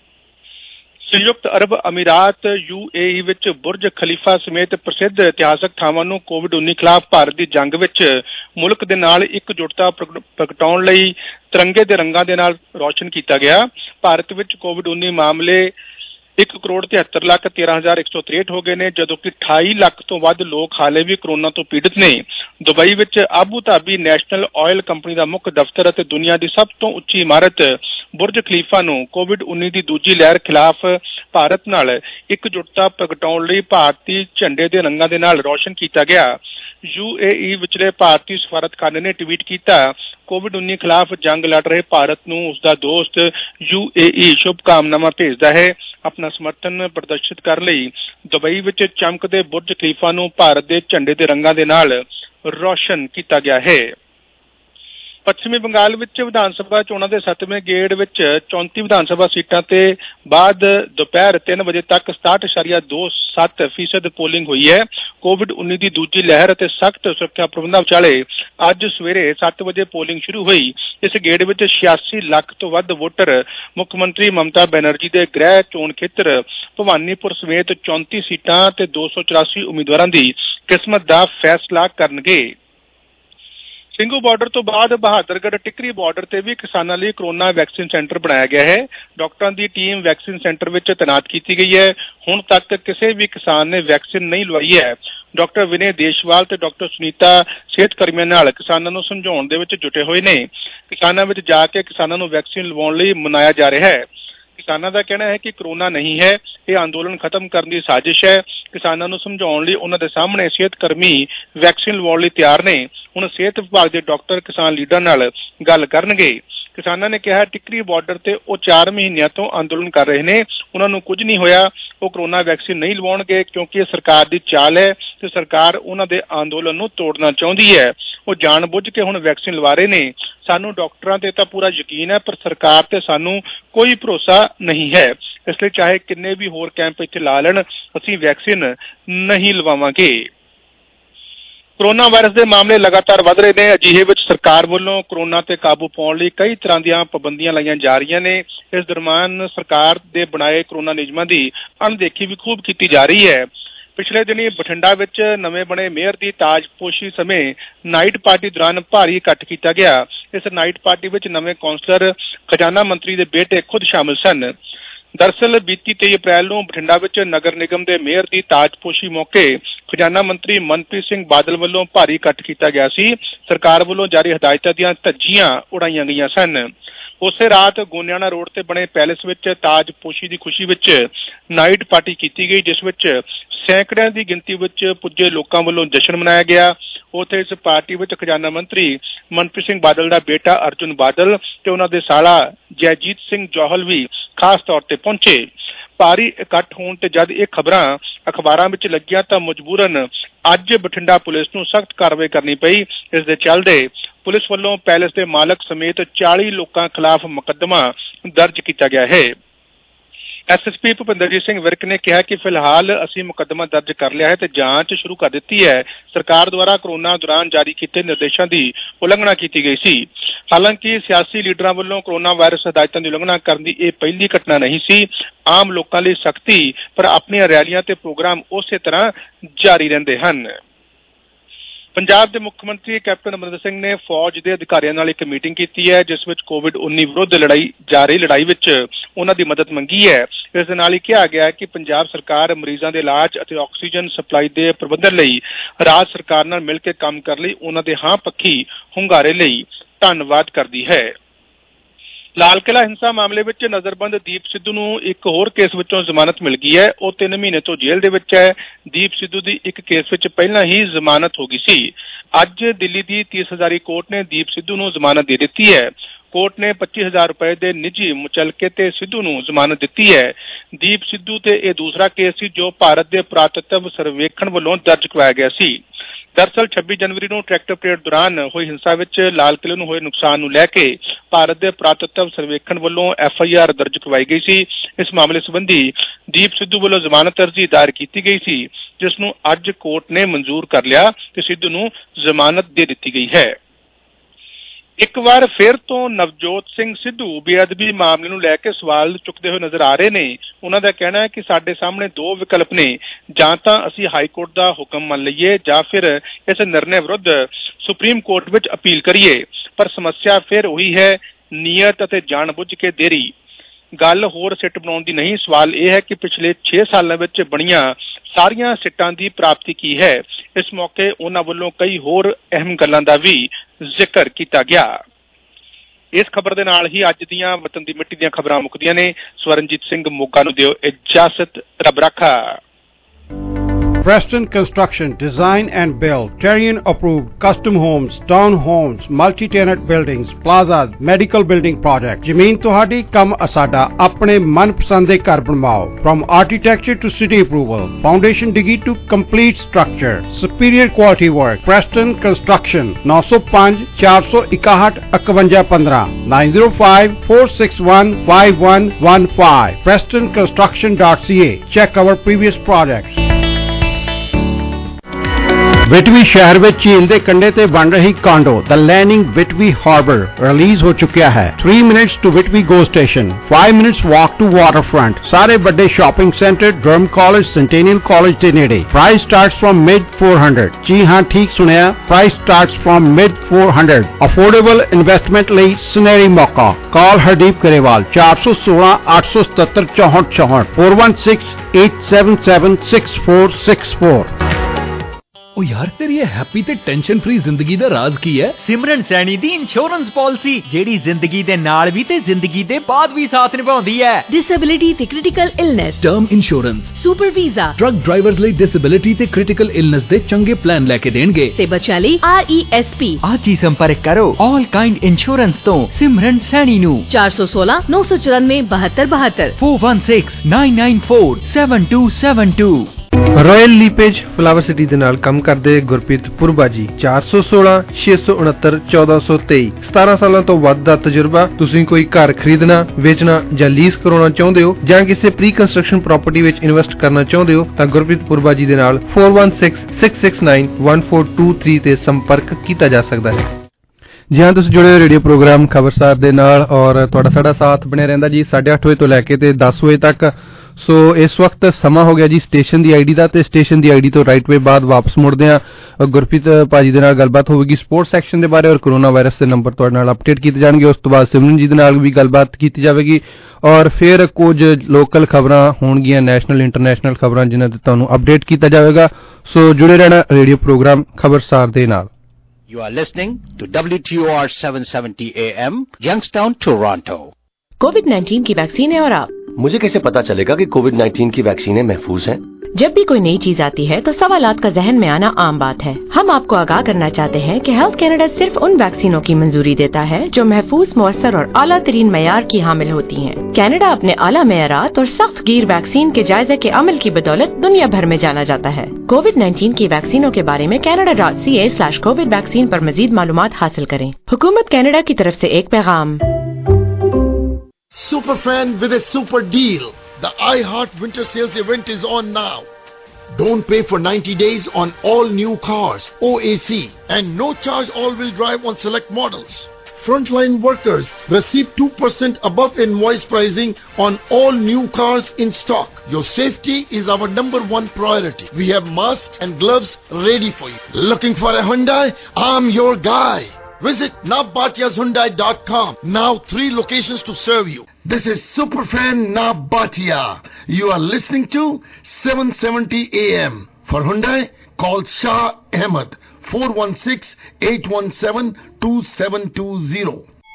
F: ਸੰਯੁਕਤ ਅਰਬ ਅਮੀਰਾਤ ਯੂ ਏ ਈ ਵਿੱਚ ਬੁਰਜ ਖਲੀਫਾ ਸਮੇਤ ਪ੍ਰਸਿੱਧ ਇਤਿਹਾਸਕ ਥਾਵਾਂ ਨੂੰ ਕੋਵਿਡ ਉੱਨੀ ਖਿਲਾਫ ਭਾਰਤ ਦੀ ਜੰਗ ਵਿੱਚ ਮੁਲਕ ਦੇ ਨਾਲ ਇਕਜੁੱਟਤਾ ਪ੍ਰਗਟਾਉਣ ਲਈ ਤਿਰੰਗੇ ਦੇ ਰੰਗਾਂ ਦੇ ਨਾਲ ਰੌਸ਼ਨ ਕੀਤਾ ਗਿਆ। ਭਾਰਤ ਵਿੱਚ ਕੋਵਿਡ ਉੱਨੀ ਮਾਮਲੇ ਇੱਕ ਕਰੋੜ ਤਿਹੱਤਰ ਲੱਖ ਤੇਰਾਂ ਹਜ਼ਾਰ ਇੱਕ ਸੌ ਤਰੇਹਠ ਹੋ ਗਏ ਨੇ, ਜਦੋਂ ਕਿ ਅਠਾਈ ਲੱਖ ਤੋਂ ਵੱਧ ਲੋਕ ਹਾਲੇ ਵੀ ਕਰੋਨਾ ਤੋਂ ਪੀੜਤ ਨੇ। ਦੁਬਈ ਵਿੱਚ Abu Dhabi national oil company ਦਾ ਮੁੱਖ ਦਫ਼ਤਰ ਅਤੇ ਦੁਨੀਆ ਦੀ ਸਭ ਤੋਂ ਉੱਚੀ ਇਮਾਰਤ ਬੁਰਜ ਖਲੀਫਾ ਨੂੰ ਕੋਵਿਡ ਉੱਨੀ ਦੀ ਦੂਜੀ ਲਹਿਰ ਖਿਲਾਫ ਭਾਰਤ ਨਾਲ ਇਕਜੁੱਟਤਾ ਪ੍ਰਗਟਾਉਣ ਲਈ ਭਾਰਤੀ ਝੰਡੇ ਦੇ ਰੰਗਾਂ ਦੇ ਨਾਲ ਰੌਸ਼ਨ ਕੀਤਾ ਗਿਆ। ਯੂ ਏ ਈ ਵਿਚਲੇ ਭਾਰਤੀ ਸਫਾਰਤਖਾਨੇ ਨੇ ਟਵੀਟ ਕੀਤਾ, ਕੋਵਿਡ ਉੱਨੀ ਖਿਲਾਫ ਜੰਗ ਲੜ ਰਹੇ ਭਾਰਤ ਨੂੰ ਉਸਦਾ ਦੋਸਤ ਯੂ ਏ ਈ ਸ਼ੁਭਕਾਮਨਾਵਾਂ ਭੇਜਦਾ ਹੈ। ਆਪਣਾ ਸਮਰਥਨ ਪ੍ਰਦਰਸ਼ਿਤ ਕਰਨ ਲਈ ਦੁਬਈ ਵਿੱਚ ਚਮਕਦੇ ਬੁਰਜ ਖਲੀਫਾ ਨੂੰ ਭਾਰਤ ਦੇ ਝੰਡੇ ਦੇ ਰੰਗਾਂ ਦੇ ਨਾਲ ਰੌਸ਼ਨ ਕੀਤਾ ਗਿਆ ਹੈ। ਪੱਛਮੀ ਬੰਗਾਲ ਵਿੱਚ ਵਿਧਾਨ ਸਭਾ ਚੋਣਾਂ ਦੇ ਸੱਤਵੇਂ ਗੇੜ ਵਿੱਚ ਚੌਂਤੀ ਵਿਧਾਨ ਸਭਾ ਸੀਟਾਂ ਤੇ ਬਾਅਦ ਦੁਪਹਿਰ ਤਿੰਨ ਵਜੇ ਤੱਕ ਸਤਾਹਠ ਇਸ਼ਾਰੀਆ ਦੋ ਸੱਤ ਫੀਸਦ ਪੋਲਿੰਗ ਹੋਈ ਹੈ। ਕੋਵਿਡ ਉੱਨੀ ਦੀ ਦੂਜੀ ਲਹਿਰ ਅਤੇ ਸਖਤ ਸੁਰੱਖਿਆ ਪ੍ਰਬੰਧਾਂ ਵਿਚਾਲੇ ਅੱਜ ਸਵੇਰੇ ਸੱਤ ਵਜੇ ਪੋਲਿੰਗ ਸ਼ੁਰੂ ਹੋਈ। ਇਸ ਗੇੜ ਵਿੱਚ ਛਿਆਸੀ ਲੱਖ ਤੋਂ ਵੱਧ ਵੋਟਰ ਮੁੱਖ ਮੰਤਰੀ ਮਮਤਾ ਬੈਨਰਜੀ ਦੇ ਗ੍ਰਹਿ ਚੋਣ ਖੇਤਰ ਭਵਾਨੀਪੁਰ ਸਮੇਤ ਚੌਂਤੀ ਸੀਟਾਂ ਤੇ ਦੋ ਸੌ ਚੁਰਾਸੀ ਉਮੀਦਵਾਰਾਂ ਦੀ ਕਿਸਮਤ ਦਾ ਫੈਸਲਾ ਕਰਨਗੇ। ਸਿੰਘੂ ਬਾਰਡਰ ਤੋਂ ਬਾਅਦ ਬਹਾਦਰਗੜ੍ਹ ਟਿਕਰੀ ਬਾਰਡਰ ਤੇ ਵੀ ਕਿਸਾਨਾਂ ਲਈ ਕਰੋਨਾ ਵੈਕਸੀਨ ਸੈਂਟਰ ਬਣਾਇਆ ਗਿਆ ਹੈ। ਡਾਕਟਰਾਂ ਦੀ ਟੀਮ ਵੈਕਸੀਨ ਸੈਂਟਰ ਵਿੱਚ ਤੈਨਾਤ ਕੀਤੀ ਗਈ ਹੈ। ਹੁਣ ਤੱਕ ਕਿਸੇ ਵੀ ਕਿਸਾਨ ਨੇ ਵੈਕਸੀਨ ਨਹੀਂ ਲਵਾਈ ਹੈ। ਡਾਕਟਰ ਵਿਨੇ ਦੇਸ਼ਵਾਲ ਤੇ ਡਾਕਟਰ ਸੁਨੀਤਾ ਸਿਹਤ ਕਰਮੀਆਂ ਨਾਲ ਕਿਸਾਨਾਂ ਨੂੰ ਸਮਝਾਉਣ ਦੇ ਵਿੱਚ ਜੁਟੇ ਹੋਏ ਨੇ। ਕਿਸਾਨਾਂ ਵਿੱਚ ਜਾ ਕੇ ਕਿਸਾਨਾਂ ਨੂੰ ਵੈਕਸੀਨ ਲਵਾਉਣ ਲਈ ਮਨਾਇਆ ਜਾ ਰਿਹਾ ਹੈ। ਕਿਸਾਨਾਂ ਦਾ ਕਹਿਣਾ ਹੈ ਕਿ ਕਰੋਨਾ ਨਹੀਂ ਹੈ, ਇਹ ਅੰਦੋਲਨ ਖਤਮ ਕਰਨ ਦੀ ਸਾਜ਼ਿਸ਼ ਹੈ। ਕਿਸਾਨਾਂ ਨੂੰ ਸਮਝਾਉਣ ਲਈ ਉਹਨਾਂ ਦੇ ਸਾਹਮਣੇ ਸਿਹਤ ਕਰਮੀ ਵੈਕਸੀਨ ਲਵਾਉਣ ਲਈ ਤਿਆਰ ਨੇ। ਹੁਣ ਸਿਹਤ ਵਿਭਾਗ ਦੇ ਡਾਕਟਰ ਕਿਸਾਨ ਲੀਡਰਾਂ ਨਾਲ ਗੱਲ ਕਰਨਗੇ। ਕਿਸਾਨਾਂ ਨੇ ਕਿਹਾ ਟਿਕਰੀ ਬਾਰਡਰ ਤੇ ਉਹ ਚਾਰ ਮਹੀਨਿਆਂ ਤੋਂ ਅੰਦੋਲਨ ਕਰ ਰਹੇ ਨੇ, ਉਹਨਾਂ ਨੂੰ ਕੁਝ ਨਹੀਂ ਹੋਇਆ। ਉਹ ਕਰੋਨਾ ਵੈਕਸੀਨ ਨਹੀਂ ਲਵਾਉਣਗੇ ਕਿਉਂਕਿ ਇਹ ਸਰਕਾਰ ਦੀ ਚਾਲ ਹੈ ਤੇ ਸਰਕਾਰ ਉਹਨਾਂ ਦੇ ਅੰਦੋਲਨ ਨੂੰ ਤੋੜਨਾ ਚਾਹੁੰਦੀ ਹੈ। ਉਹ ਜਾਣਬੁੱਝ ਕੇ ਹੁਣ ਵੈਕਸੀਨ ਲਵਾ ਰਹੇ ਨੇ। ਸਾਨੂੰ ਡਾਕਟਰਾਂ ਤੇ ਤਾਂ ਪੂਰਾ ਯਕੀਨ ਹੈ, ਪਰ ਸਰਕਾਰ ਤੇ ਸਾਨੂੰ ਕੋਈ ਭਰੋਸਾ ਨਹੀਂ ਹੈ। ਇਸ ਲਈ ਚਾਹੇ ਕਿੰਨੇ ਵੀ ਹੋਰ ਕੈਂਪ ਇੱਥੇ ਲਾ ਲੈਣ, ਅਸੀਂ ਵੈਕਸੀਨ ਨਹੀਂ ਲਵਾਵਾਂਗੇ। ਕੋਰੋਨਾ ਵਾਇਰਸ ਦੇ ਮਾਮਲੇ ਲਗਾਤਾਰ ਵਧ ਰਹੇ ਨੇ। ਅਜਿਹੇ ਵਿੱਚ ਸਰਕਾਰ ਵੱਲੋਂ ਕੋਰੋਨਾ ਤੇ ਕਾਬੂ ਪਾਉਣ ਲਈ ਕਈ ਤਰ੍ਹਾਂ ਦੀਆਂ ਪਾਬੰਦੀਆਂ ਲਾਈਆਂ ਜਾ ਰਹੀਆਂ ਨੇ। ਇਸ ਦਰਮਿਆਨ ਸਰਕਾਰ ਦੇ ਬਣਾਏ ਕੋਰੋਨਾ ਨਿਯਮਾਂ ਦੀ ਅਣਦੇਖੀ ਵੀ ਖੂਬ ਕੀਤੀ ਜਾ ਰਹੀ ਹੈ। ਪਿਛਲੇ ਦਿਨੀ ਬਠਿੰਡਾ ਵਿੱਚ ਨਵੇਂ ਬਣੇ ਮੇਅਰ ਦੀ ਤਾਜਪੋਸ਼ੀ ਸਮੇਂ ਨਾਈਟ ਪਾਰਟੀ ਦੌਰਾਨ ਭਾਰੀ ਇਕੱਠ ਕੀਤਾ ਗਿਆ। ਇਸ ਨਾਈਟ ਪਾਰਟੀ ਵਿੱਚ ਨਵੇਂ ਕੌਂਸਲਰ ਖਜ਼ਾਨਾ ਮੰਤਰੀ ਦੇ ਬੇਟੇ ਖੁਦ ਸ਼ਾਮਲ ਸਨ। ਦਰਅਸਲ ਬੀਤੀ ਤੇਈ ਅਪ੍ਰੈਲ ਨੂੰ ਬਠਿੰਡਾ ਵਿੱਚ ਨਗਰ ਨਿਗਮ ਦੇ ਮੇਅਰ ਦੀ ਤਾਜਪੋਸ਼ੀ ਮੌਕੇ ਖਜ਼ਾਨਾ ਮੰਤਰੀ ਮਨਪ੍ਰੀਤ ਸਿੰਘ ਬਾਦਲ ਵੱਲੋਂ ਭਾਰੀ ਇਕੱਠ ਕੀਤਾ ਗਿਆ ਸੀ। ਸਰਕਾਰ ਵੱਲੋਂ ਜਾਰੀ ਹਦਾਇਤਾਂ ਦੀਆਂ ਧੱਜੀਆਂ ਉਡਾਈਆਂ ਗਈਆਂ ਸਨ। ਉਸੇ ਰਾਤ ਗੋਨਿਆਣਾ ਰੋਡ ਤੇ ਬਣੇ ਪੈਲੇਸ ਵਿੱਚ ਤਾਜਪੋਸ਼ੀ ਦੀ ਖੁਸ਼ੀ ਵਿੱਚ ਨਾਈਟ ਪਾਰਟੀ ਕੀਤੀ ਗਈ, ਜਿਸ ਵਿੱਚ ਸੈਂਕੜਿਆਂ ਦੀ ਗਿਣਤੀ ਵਿੱਚ ਪੁੱਜੇ ਲੋਕਾਂ ਵੱਲੋਂ ਜਸ਼ਨ ਮਨਾਇਆ ਗਿਆ। ਉੱਥੇ ਇਸ ਪਾਰਟੀ ਵਿੱਚ ਖਜ਼ਾਨਾ ਮੰਤਰੀ ਮਨਪ੍ਰੀਤ ਸਿੰਘ ਬਾਦਲ ਦਾ ਬੇਟਾ ਅਰਜੁਨ ਬਾਦਲ ਤੇ ਉਹਨਾਂ ਦੇ ਸਾਲਾ ਜੈਜੀਤ ਸਿੰਘ ਜੌਹਲ ਵੀ ਖਾਸ ਤੌਰ ਤੇ ਪਹੁੰਚੇ। ਭਾਰੀ ਇਕੱਠ ਹੋਣ ਤੇ ਜਦ ਇਹ ਖਬਰਾਂ ਅਖਬਾਰਾਂ ਵਿੱਚ ਲੱਗੀਆਂ ਤਾਂ ਮਜਬੂਰਨ ਅੱਜ ਬਠਿੰਡਾ ਪੁਲਿਸ ਨੂੰ ਸਖਤ ਕਾਰਵਾਈ ਕਰਨੀ ਪਈ। ਇਸ ਦੇ ਚੱਲਦੇ ਪੁਲਿਸ ਵੱਲੋਂ ਪੈਲੇਸ ਦੇ ਮਾਲਕ ਸਮੇਤ ਚਾਲੀ ਲੋਕਾਂ ਖਿਲਾਫ ਮੁਕੱਦਮਾ ਦਰਜ ਕੀਤਾ ਗਿਆ ਹੈ। S S P Bhupinderjit Singh Virk ਨੇ ਕਿਹਾ ਕਿ ਫਿਲਹਾਲ ਅਸੀਂ ਮੁਕੱਦਮਾ ਦਰਜ ਕਰ ਲਿਆ ਹੈ ਤੇ ਜਾਂਚ ਸ਼ੁਰੂ ਕਰ ਦਿੱਤੀ ਹੈ। ਸਰਕਾਰ ਦੁਆਰਾ ਕੋਰੋਨਾ ਦੌਰਾਨ ਜਾਰੀ ਕੀਤੇ ਨਿਰਦੇਸ਼ਾਂ ਦੀ ਉਲੰਘਣਾ ਕੀਤੀ ਗਈ ਸੀ। ਹਾਲਾਂਕਿ ਸਿਆਸੀ ਲੀਡਰਾਂ ਵੱਲੋਂ ਕੋਰੋਨਾ ਵਾਇਰਸ ਹਦਾਇਤਾਂ ਦੀ ਉਲੰਘਣਾ ਕਰਨ ਦੀ ਇਹ ਪਹਿਲੀ ਘਟਨਾ ਨਹੀਂ ਸੀ। ਆਮ ਲੋਕਾਂ ਲਈ ਸਖਤੀ, ਪਰ ਆਪਣੀਆਂ ਰੈਲੀਆਂ ਤੇ ਪ੍ਰੋਗਰਾਮ ਉਸੇ ਤਰ੍ਹਾਂ ਜਾਰੀ ਰਹਿੰਦੇ ਹਨ। ਪੰਜਾਬ ਦੇ ਮੁੱਖ ਮੰਤਰੀ ਕੈਪਟਨ ਅਮਰਿੰਦਰ ਸਿੰਘ ਨੇ ਫੌਜ ਦੇ ਅਧਿਕਾਰੀਆਂ ਨਾਲ ਇੱਕ ਮੀਟਿੰਗ ਕੀਤੀ ਹੈ, ਜਿਸ ਵਿੱਚ ਕੋਵਿਡ ਉੱਨੀ ਵਿਰੁੱਧ ਲੜਾਈ ਜਾ ਰਹੀ ਲੜਾਈ ਵਿੱਚ ਉਹਨਾਂ ਦੀ ਮਦਦ ਮੰਗੀ ਹੈ। ਇਸ ਦੇ ਨਾਲ ਹੀ ਕਿਹਾ ਗਿਆ ਕਿ ਪੰਜਾਬ ਸਰਕਾਰ ਮਰੀਜ਼ਾਂ ਦੇ ਇਲਾਜ ਅਤੇ ਆਕਸੀਜਨ ਸਪਲਾਈ ਦੇ ਪ੍ਰਬੰਧਨ ਲਈ ਰਾਜ ਸਰਕਾਰ ਨਾਲ ਮਿਲ ਕੇ ਕੰਮ ਕਰਨ ਲਈ ਉਹਨਾਂ ਦੇ ਹਾਂ ਪੱਖੀ ਹੁੰਗਾਰੇ ਲਈ ਧੰਨਵਾਦ ਕਰਦੀ ਹੈ। ਲਾਲ ਕਿਲ੍ਹਾ ਹਿੰਸਾ ਮਾਮਲੇ ਵਿੱਚ ਨਜ਼ਰਬੰਦ ਦੀਪ ਸਿੱਧੂ ਨੂੰ ਇੱਕ ਹੋਰ ਕੇਸ ਵਿੱਚੋਂ ਜ਼ਮਾਨਤ ਮਿਲ ਗਈ ਹੈ। ਉਹ ਤਿੰਨ ਮਹੀਨੇ ਤੋਂ ਜੇਲ੍ਹ ਦੇ ਵਿੱਚ ਹੈ। ਦੀਪ ਸਿੱਧੂ ਦੀ ਇੱਕ ਕੇਸ ਵਿੱਚ ਪਹਿਲਾਂ ਹੀ ਜ਼ਮਾਨਤ ਹੋ ਗਈ ਸੀ। ਅੱਜ ਦਿੱਲੀ ਦੀ ਤੀਸ ਹਜ਼ਾਰੀ ਕੋਰਟ ਨੇ ਦੀਪ ਸਿੱਧੂ ਨੂੰ ਜ਼ਮਾਨਤ ਦੇ ਦਿੱਤੀ ਹੈ। ਕੋਰਟ ਨੇ ਪੱਚੀ ਹਜ਼ਾਰ ਰੁਪਏ ਦੇ ਨਿੱਜੀ ਮੁਚਲਕੇ ਤੇ ਸਿੱਧੂ ਨੂੰ ਜ਼ਮਾਨਤ ਦਿੱਤੀ ਹੈ। ਦੀਪ ਸਿੱਧੂ ਤੇ ਇਹ ਦੂਸਰਾ ਕੇਸ ਸੀ ਜੋ ਭਾਰਤ ਦੇ ਪੁਰਾਤੱਤਵ ਸਰਵੇਖਣ ਵੱਲੋਂ ਦਰਜ ਕਰਵਾਇਆ ਗਿਆ ਸੀ। ਦਰਅਸਲ ਛੱਬੀ ਜਨਵਰੀ ਨੂੰ ਟਰੈਕਟਰ ਪਰੇਡ ਦੌਰਾਨ ਹੋਈ ਹਿੰਸਾ ਵਿੱਚ ਲਾਲ ਕਿਲ੍ਹੇ ਨੂੰ ਹੋਏ ਨੁਕਸਾਨ ਨੂੰ ਲੈ ਕੇ ਭਾਰਤ ਦੇ ਪੁਰਾਤੱਤਵ ਸਰਵੇਖਣ ਵੱਲੋਂ ਐਫ ਆਈ ਆਰ ਦਰਜ ਕਰਵਾਈ ਗਈ ਸੀ। ਇਸ ਮਾਮਲੇ ਸੰਬੰਧੀ ਦੀਪ ਸਿੱਧੂ ਵੱਲੋਂ ਜ਼ਮਾਨਤ ਅਰਜ਼ੀ ਦਾਇਰ ਕੀਤੀ ਗਈ ਸੀ, ਜਿਸ ਨੂੰ ਅੱਜ ਕੋਰਟ ਨੇ ਮਨਜ਼ੂਰ ਕਰ ਲਿਆ ਤੇ ਸਿੱਧੂ ਨੂੰ ਜ਼ਮਾਨਤ ਦੇ ਦਿੱਤੀ ਗਈ ਹੈ। ਇੱਕ ਵਾਰ ਫਿਰ ਤੋਂ ਨਵਜੋਤ ਸਿੰਘ ਸਿੱਧੂ ਬੇਅਦਬੀ ਮਾਮਲੇ ਨੂੰ ਲੈ ਕੇ ਸਵਾਲ ਚੁੱਕਦੇ ਹੋਏ ਨਜ਼ਰ ਆ ਰਹੇ ਨੇ। ਉਹਨਾਂ ਦਾ ਕਹਿਣਾ ਹੈ ਕਿ ਸਾਡੇ ਸਾਹਮਣੇ ਦੋ ਵਿਕਲਪ ਨੇ, ਜਾਂ ਤਾਂ ਅਸੀਂ ਹਾਈ ਕੋਰਟ ਦਾ ਹੁਕਮ ਮੰਨ ਲਈਏ ਜਾਂ ਫਿਰ ਇਸ ਨਿਰਣੇ ਵਿਰੁੱਧ ਸੁਪਰੀਮ ਕੋਰਟ ਵਿੱਚ ਅਪੀਲ ਕਰੀਏ। ਪਰ ਸਮੱਸਿਆ ਫਿਰ ਉਹੀ ਹੈ, ਨੀਅਤ ਅਤੇ ਜਾਣਬੁੱਝ ਕੇ ਦੇਰੀ। ਗੱਲ ਹੋਰ ਸਿੱਟ ਬਣਾਉਣ ਦੀ ਨਹੀਂ, ਸਵਾਲ ਇਹ ਹੈ ਕਿ ਪਿਛਲੇ ਛੇ ਸਾਲਾਂ ਵਿੱਚ ਬਣੀਆਂ ਸਾਰੀਆਂ ਸਿੱਟਾਂ ਦੀ ਪ੍ਰਾਪਤੀ ਕੀ ਹੈ। ਇਸ ਮੌਕੇ ਉਹਨਾਂ ਵੱਲੋਂ ਕਈ ਹੋਰ ਅਹਿਮ ਗੱਲਾਂ ਦਾ ਵੀ ਜ਼ਿਕਰ ਕੀਤਾ ਗਿਆ। ਇਸ ਖਬਰ ਦੇ ਨਾਲ ਹੀ ਅੱਜ ਦੀਆਂ ਵਤਨ ਦੀ ਮਿੱਟੀ ਦੀਆਂ ਖਬਰਾਂ ਮੁੱਕਦੀਆਂ ਨੇ। ਸਵਰਨਜੀਤ ਸਿੰਘ ਮੋਗਾ ਨੂੰ ਦਿਓ ਇਜਾਜ਼ਤ, ਰੱਬ ਰਾਖਾ।
U: Preston Construction Design and Build Terrian approved custom homes, town homes, multi-tenant buildings, plazas, medical building projects। ਜ਼ਮੀਨ ਤੁਹਾਡੀ ਕੰਮ ਅਸਾਡਾ, ਆਪਣੇ ਮਨਪਸੰਦ ਦੇ ਘਰ ਬਣਵਾਓ। From architecture to city approval, foundation digi to complete structure, superior quality work। Preston Construction nine oh five four one one five one one five nine oh five four six one five one one five preston construction dot c a। Check our previous projects। ਵਿਟਵੀ ਸ਼ਹਿਰ ਵਿੱਚ ਝੀਲ ਦੇ ਕੰਢੇ ਤੇ ਬਣ ਰਹੀ condo the landing Whitby harbour release ਹੋ ਚੁੱਕਿਆ ਹੈ। three minutes to Whitby GO station, five minutes walk to waterfront। ਸਾਰੇ ਵੱਡੇ shopping centre, Durham college, Centennial college ਦੇ ਨੇੜੇ। Price starts from mid four hundred। ਜੀ ਹਾਂ, ਠੀਕ ਸੁਣਿਆ, price starts from mid four hundred। Affordable investment ਲਈ ਸੁਨਹਿਰੀ ਮੌਕਾ। ਕਾਲ Hardeep Grewal four one six eight seven seven four four four four four one six eight seven seven six four six four।
L: ਉਹ ਯਾਰ ਤੇਰੀ ਇਹ ਹੈਪੀ ਤੇ ਟੈਨਸ਼ਨ ਫ੍ਰੀ ਜ਼ਿੰਦਗੀ ਦਾ ਰਾਜ਼ ਕੀ ਹੈ?
M: ਸਿਮਰਨ ਸੈਣੀ ਦੀ ਇੰਸ਼ੋਰੈਂਸ ਪਾਲਿਸੀ, ਜਿਹੜੀ ਜ਼ਿੰਦਗੀ ਦੇ ਨਾਲ ਵੀ ਤੇ ਜ਼ਿੰਦਗੀ ਦੇ ਬਾਅਦ ਵੀ ਸਾਥ ਨਿਭਾਉਂਦੀ ਹੈ।
N: ਡਿਸੇਬਿਲਿਟੀ ਤੇ critical illness,
L: term insurance,
N: super visa,
L: truck drivers ਲਈ ਡਿਸੇਬਿਲਿਟੀ ਤੇ ਕ੍ਰਿਟੀਕਲ ਇਲਨੈਸ ਦੇ ਚੰਗੇ ਪਲਾਨ ਲੈ ਕੇ ਦੇਣਗੇ
N: ਤੇ ਬੱਚਿਆਂ ਲਈ ਆਰ ਈ ਐਸ ਪੀ।
M: ਅੱਜ ਹੀ ਸੰਪਰਕ ਕਰੋ ਆਲ ਕਾਈਂਡ ਇੰਸ਼ੋਰੈਂਸ ਤੋਂ ਸਿਮਰਨ ਸੈਣੀ ਨੂੰ
N: four one six nine nine four four two two two
M: four one six nine nine four seven two seven two।
D: Royal LePage Flower City ਦੇ ਨਾਲ ਕੰਮ ਕਰਦੇ ਗੁਰਪ੍ਰੀਤ ਪੁਰਬਾ ਜੀ four one six six six nine one four one four three ਸਤਾਰਾਂ ਸਾਲਾਂ ਤੋਂ ਵੱਧ ਦਾ ਤਜਰਬਾ। ਤੁਸੀਂ ਕੋਈ ਘਰ ਖਰੀਦਣਾ, ਵੇਚਣਾ ਜਾਂ ਲੀਜ਼ ਕਰਾਉਣਾ ਚਾਹੁੰਦੇ ਹੋ ਜਾਂ ਕਿਸੇ ਪ੍ਰੀ ਕੰਸਟਰਕਸ਼ਨ ਪ੍ਰਾਪਰਟੀ ਵਿੱਚ ਇਨਵੈਸਟ ਕਰਨਾ ਚਾਹੁੰਦੇ ਹੋ ਤਾਂ ਗੁਰਪ੍ਰੀਤ ਪੁਰਬਾ ਜੀ ਦੇ ਨਾਲ four one six six six nine one four two three ਤੇ ਸੰਪਰਕ ਕੀਤਾ ਜਾ ਸਕਦਾ ਹੈ। ਜੀ ਹਾਂ, ਤੁਸੀਂ ਜੁੜੇ ਹੋ ਰੇਡੀਓ ਪ੍ਰੋਗਰਾਮ ਖਬਰਸਾਰ ਦੇ ਨਾਲ ਔਰ ਤੁਹਾਡਾ ਸਾਡਾ ਸਾਥ ਬਣਿਆ ਰਹਿੰਦਾ ਜੀ ਸਾਢੇ ਅੱਠ ਵਜੇ ਤੋਂ ਲੈ ਕੇ ਤੇ ਦਸ ਵਜੇ ਤੱਕ। ਸੋ ਇਸ ਵਕਤ ਸਮਾਂ ਹੋ ਗਿਆ ਜੀ ਸਟੇਸ਼ਨ ਦੀ ਆਈਡੀ ਦਾ ਤੇ ਸਟੇਸ਼ਨ ਦੀ ਆਈਡੀ ਤੋਂ ਰਾਈਟ ਵੇ ਬਾਅਦ ਵਾਪਸ ਮੁੜਦੇ ਹਾਂ। ਗੁਰਪ੍ਰੀਤ ਭਾਜੀ ਦੇ ਨਾਲ ਗੱਲਬਾਤ ਹੋਵੇਗੀ ਸਪੋਰਟਸ ਸੈਕਸ਼ਨ ਦੇ ਬਾਰੇ ਔਰ ਕੋਰੋਨਾ ਵਾਇਰਸ ਦੇ ਨੰਬਰ ਤੁਹਾਡੇ ਨਾਲ ਅਪਡੇਟ ਕੀਤੇ ਜਾਣਗੇ। ਉਸ ਤੋਂ ਬਾਅਦ ਸਿਮਰਨ ਜੀ ਦੇ ਨਾਲ ਵੀ ਗੱਲਬਾਤ ਕੀਤੀ ਜਾਵੇਗੀ ਔਰ ਫਿਰ ਕੁਝ ਲੋਕਲ ਖਬਰਾਂ ਹੋਣਗੀਆਂ, ਨੈਸ਼ਨਲ ਇੰਟਰਨੈਸ਼ਨਲ ਖਬਰਾਂ ਜਿਨ੍ਹਾਂ ਤੇ ਤੁਹਾਨੂੰ ਅਪਡੇਟ ਕੀਤਾ ਜਾਵੇਗਾ। ਸੋ ਜੁੜੇ ਰਹਿਣਾ ਰੇਡੀਓ ਪ੍ਰੋਗਰਾਮ ਖਬਰਸਾਰ ਦੇ ਨਾਲ।
K: You are listening to W T O R seven seventy A M, Youngstown, Toronto.
N: COVID nineteen की वैक्सीन है और आप?
X: मुझे कैसे पता चलेगा कि कोविड नाइन्टीन की वैक्सीनें महफूज हैं?
N: जब भी कोई नई चीज आती है तो सवालात का जहन में आना आम बात है। हम आपको आगाह करना चाहते हैं कि हेल्थ कैनेडा सिर्फ उन वैक्सीनों की मंजूरी देता है जो महफूज, मौसर और आला तरीन मयार की हामिल होती हैं। कैनेडा अपने आला मयारात और सख्त गिर वैक्सीन के जायजे के अमल की बदौलत दुनिया भर में जाना जाता है। कोविड नाइन्टीन की वैक्सीनों के बारे में Canada dot C A slash Covid vaccine पर मजीद मालूमात हासिल करें। हुकूमत कैनेडा की तरफ से एक पैगाम।
G: Superfan with a super deal. The iHeart Winter Sales event is on now. Don't pay for ninety days on all new cars, O A C, and no charge all-wheel drive on select models. Frontline workers receive two percent above invoice pricing on all new cars in stock. Your safety is our number one priority. We have masks and gloves ready for you. Looking for a Hyundai? I'm your guy. Visit nabatias hyundai dot com. Now three locations to serve you. This is Superfan Nabatia. You are listening to seven seventy A M. For Hyundai, call Shah Ahmed four one six eight one seven two seven two zero.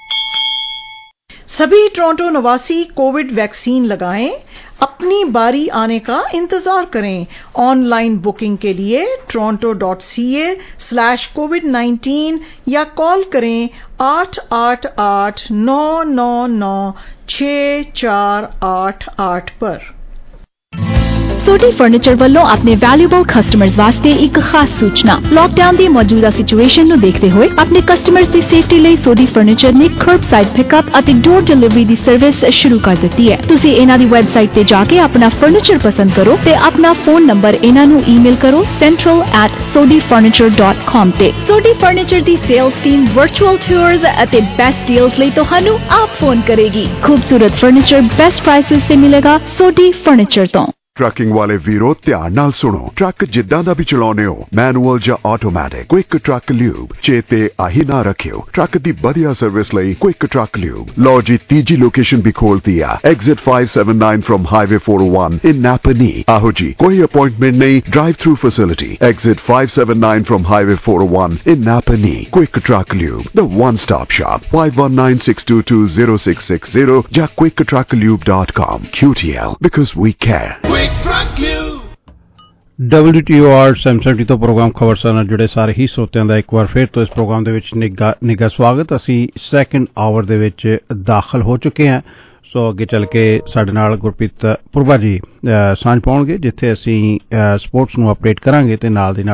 Q: सभी Toronto निवासी COVID vaccine लगाएं, अपनी बारी आने का इंतजार करें। Online booking के लिए Toronto dot C A slash Covid nineteen या कॉल करें आठ आठ आठ नौ नौ नौ छः चार आठ आठ पर।
R: सोडी फर्नीचर ਵੱਲੋਂ ਆਪਣੇ ਵੈਲਿਊਬਲ ਕਸਟਮਰਸ ਵਾਸਤੇ ਇੱਕ ਖਾਸ ਸੂਚਨਾ। ਲਾਕਡਾਊਨ ਦੀ ਮੌਜੂਦਾ ਸਿਚੁਏਸ਼ਨ ਨੂੰ ਦੇਖਦੇ ਹੋਏ ਆਪਣੇ ਕਸਟਮਰਸ ਦੀ ਸੇਫਟੀ ਲਈ ਸੋਡੀ ਫਰਨੀਚਰ ਨੇ ਕਰਬਸਾਈਡ ਪਿਕਅਪ ਅਤੇ ਡੋਰ ਡਿਲੀਵਰੀ ਦੀ ਸਰਵਿਸ ਸ਼ੁਰੂ ਕਰ ਦਿੱਤੀ ਹੈ। ਤੁਸੀਂ ਇਹਨਾਂ ਦੀ ਵੈਬਸਾਈਟ ਤੇ ਜਾ ਕੇ ਆਪਣਾ ਫਰਨੀਚਰ ਪਸੰਦ ਕਰੋ ਤੇ ਆਪਣਾ ਫੋਨ ਨੰਬਰ ਇਹਨਾਂ ਨੂੰ ਈਮੇਲ ਕਰੋ central at sodi furniture dot com ਤੇ। ਸੋਡੀ ਫਰਨੀਚਰ ਦੀ ਸੇਲਸ ਟੀਮ ਵਰਚੁਅਲ ਟੂਰਸ ਅਤੇ ਬੈਸਟ ਡੀਲਸ ਲਈ ਤੁਹਾਨੂੰ ਆਪ ਫੋਨ ਕਰੇਗੀ। ਖੂਬਸੂਰਤ ਫਰਨੀਚਰ ਬੈਸਟ ਪ੍ਰਾਈਸਸ ਤੇ ਮਿਲੇਗਾ ਸੋਡੀ ਫਰਨੀਚਰ ਤੋਂ।
I: ਟਰੱਕਿੰਗ ਵਾਲੇ ਵੀਰੋ ਧਿਆਨ ਨਾਲ ਸੁਣੋ। ਟਰੱਕ ਜਿੱਦਾਂ ਦਾ ਵੀ ਚਲਾਉਣੇ ਹੋ, ਮੈਨੂਅਲ ਜਾਂ ਆਟੋਮੈਟਿਕ, ਕੁਇਕ ਟਰੱਕ ਲਿਊਬ ਚੇਤੇ ਆਹੀ ਨਾ ਰੱਖਿਓ। ਟਰੱਕ ਦੀ ਵਧੀਆ ਸਰਵਿਸ ਲਈ ਕੁਇਕ ਟਰੱਕ ਲਿਊਬ। ਲਓ ਜੀ ਤੀਜੀ ਲੋਕੇਸ਼ਨ ਵੀ ਖੋਲਤੀ ਆ, exit five seventy-nine from highway four oh one in Napanee. ਆਹੋ ਜੀ, ਕੋਈ ਅਪਾਇੰਟਮੈਂਟ ਨਹੀਂ, drive through facility. Exit five seventy-nine from highway four oh one in Napanee. Quick truck lube, the one stop shop. five one nine six two two zero six six zero ਜਾਂ quick truck lube dot com। Q T L, because we care।
U: W T O R seven seventy ਤੋਂ programme Khabarsar ਨਾਲ ਜੁੜੇ ਸਾਰੇ ਹੀ ਸਰੋਤਿਆਂ ਦਾ ਇੱਕ ਵਾਰ ਫਿਰ ਤੋਂ ਇਸ ਪ੍ਰੋਗਰਾਮ ਦੇ ਵਿੱਚ ਨਿੱਘਾ ਨਿੱਘਾ ਸਵਾਗਤ। ਅਸੀਂ ਸੈਕੰਡ ਆਵਰ ਦੇ ਵਿੱਚ ਦਾਖਲ ਹੋ ਚੁੱਕੇ ਹਾਂ। ਸੋ ਅੱਗੇ ਚੱਲ ਕੇ ਸਾਡੇ ਨਾਲ ਗੁਰਪ੍ਰੀਤ ਪੁਰਬਾ ਜੀ ਸਾਂਝ ਪਾਉਣਗੇ, ਜਿੱਥੇ ਅਸੀਂ ਸਪੋਰਟਸ ਨੂੰ ਅਪਡੇਟ ਕਰਾਂਗੇ ਤੇ ਨਾਲ ਦੀ ਨਾਲ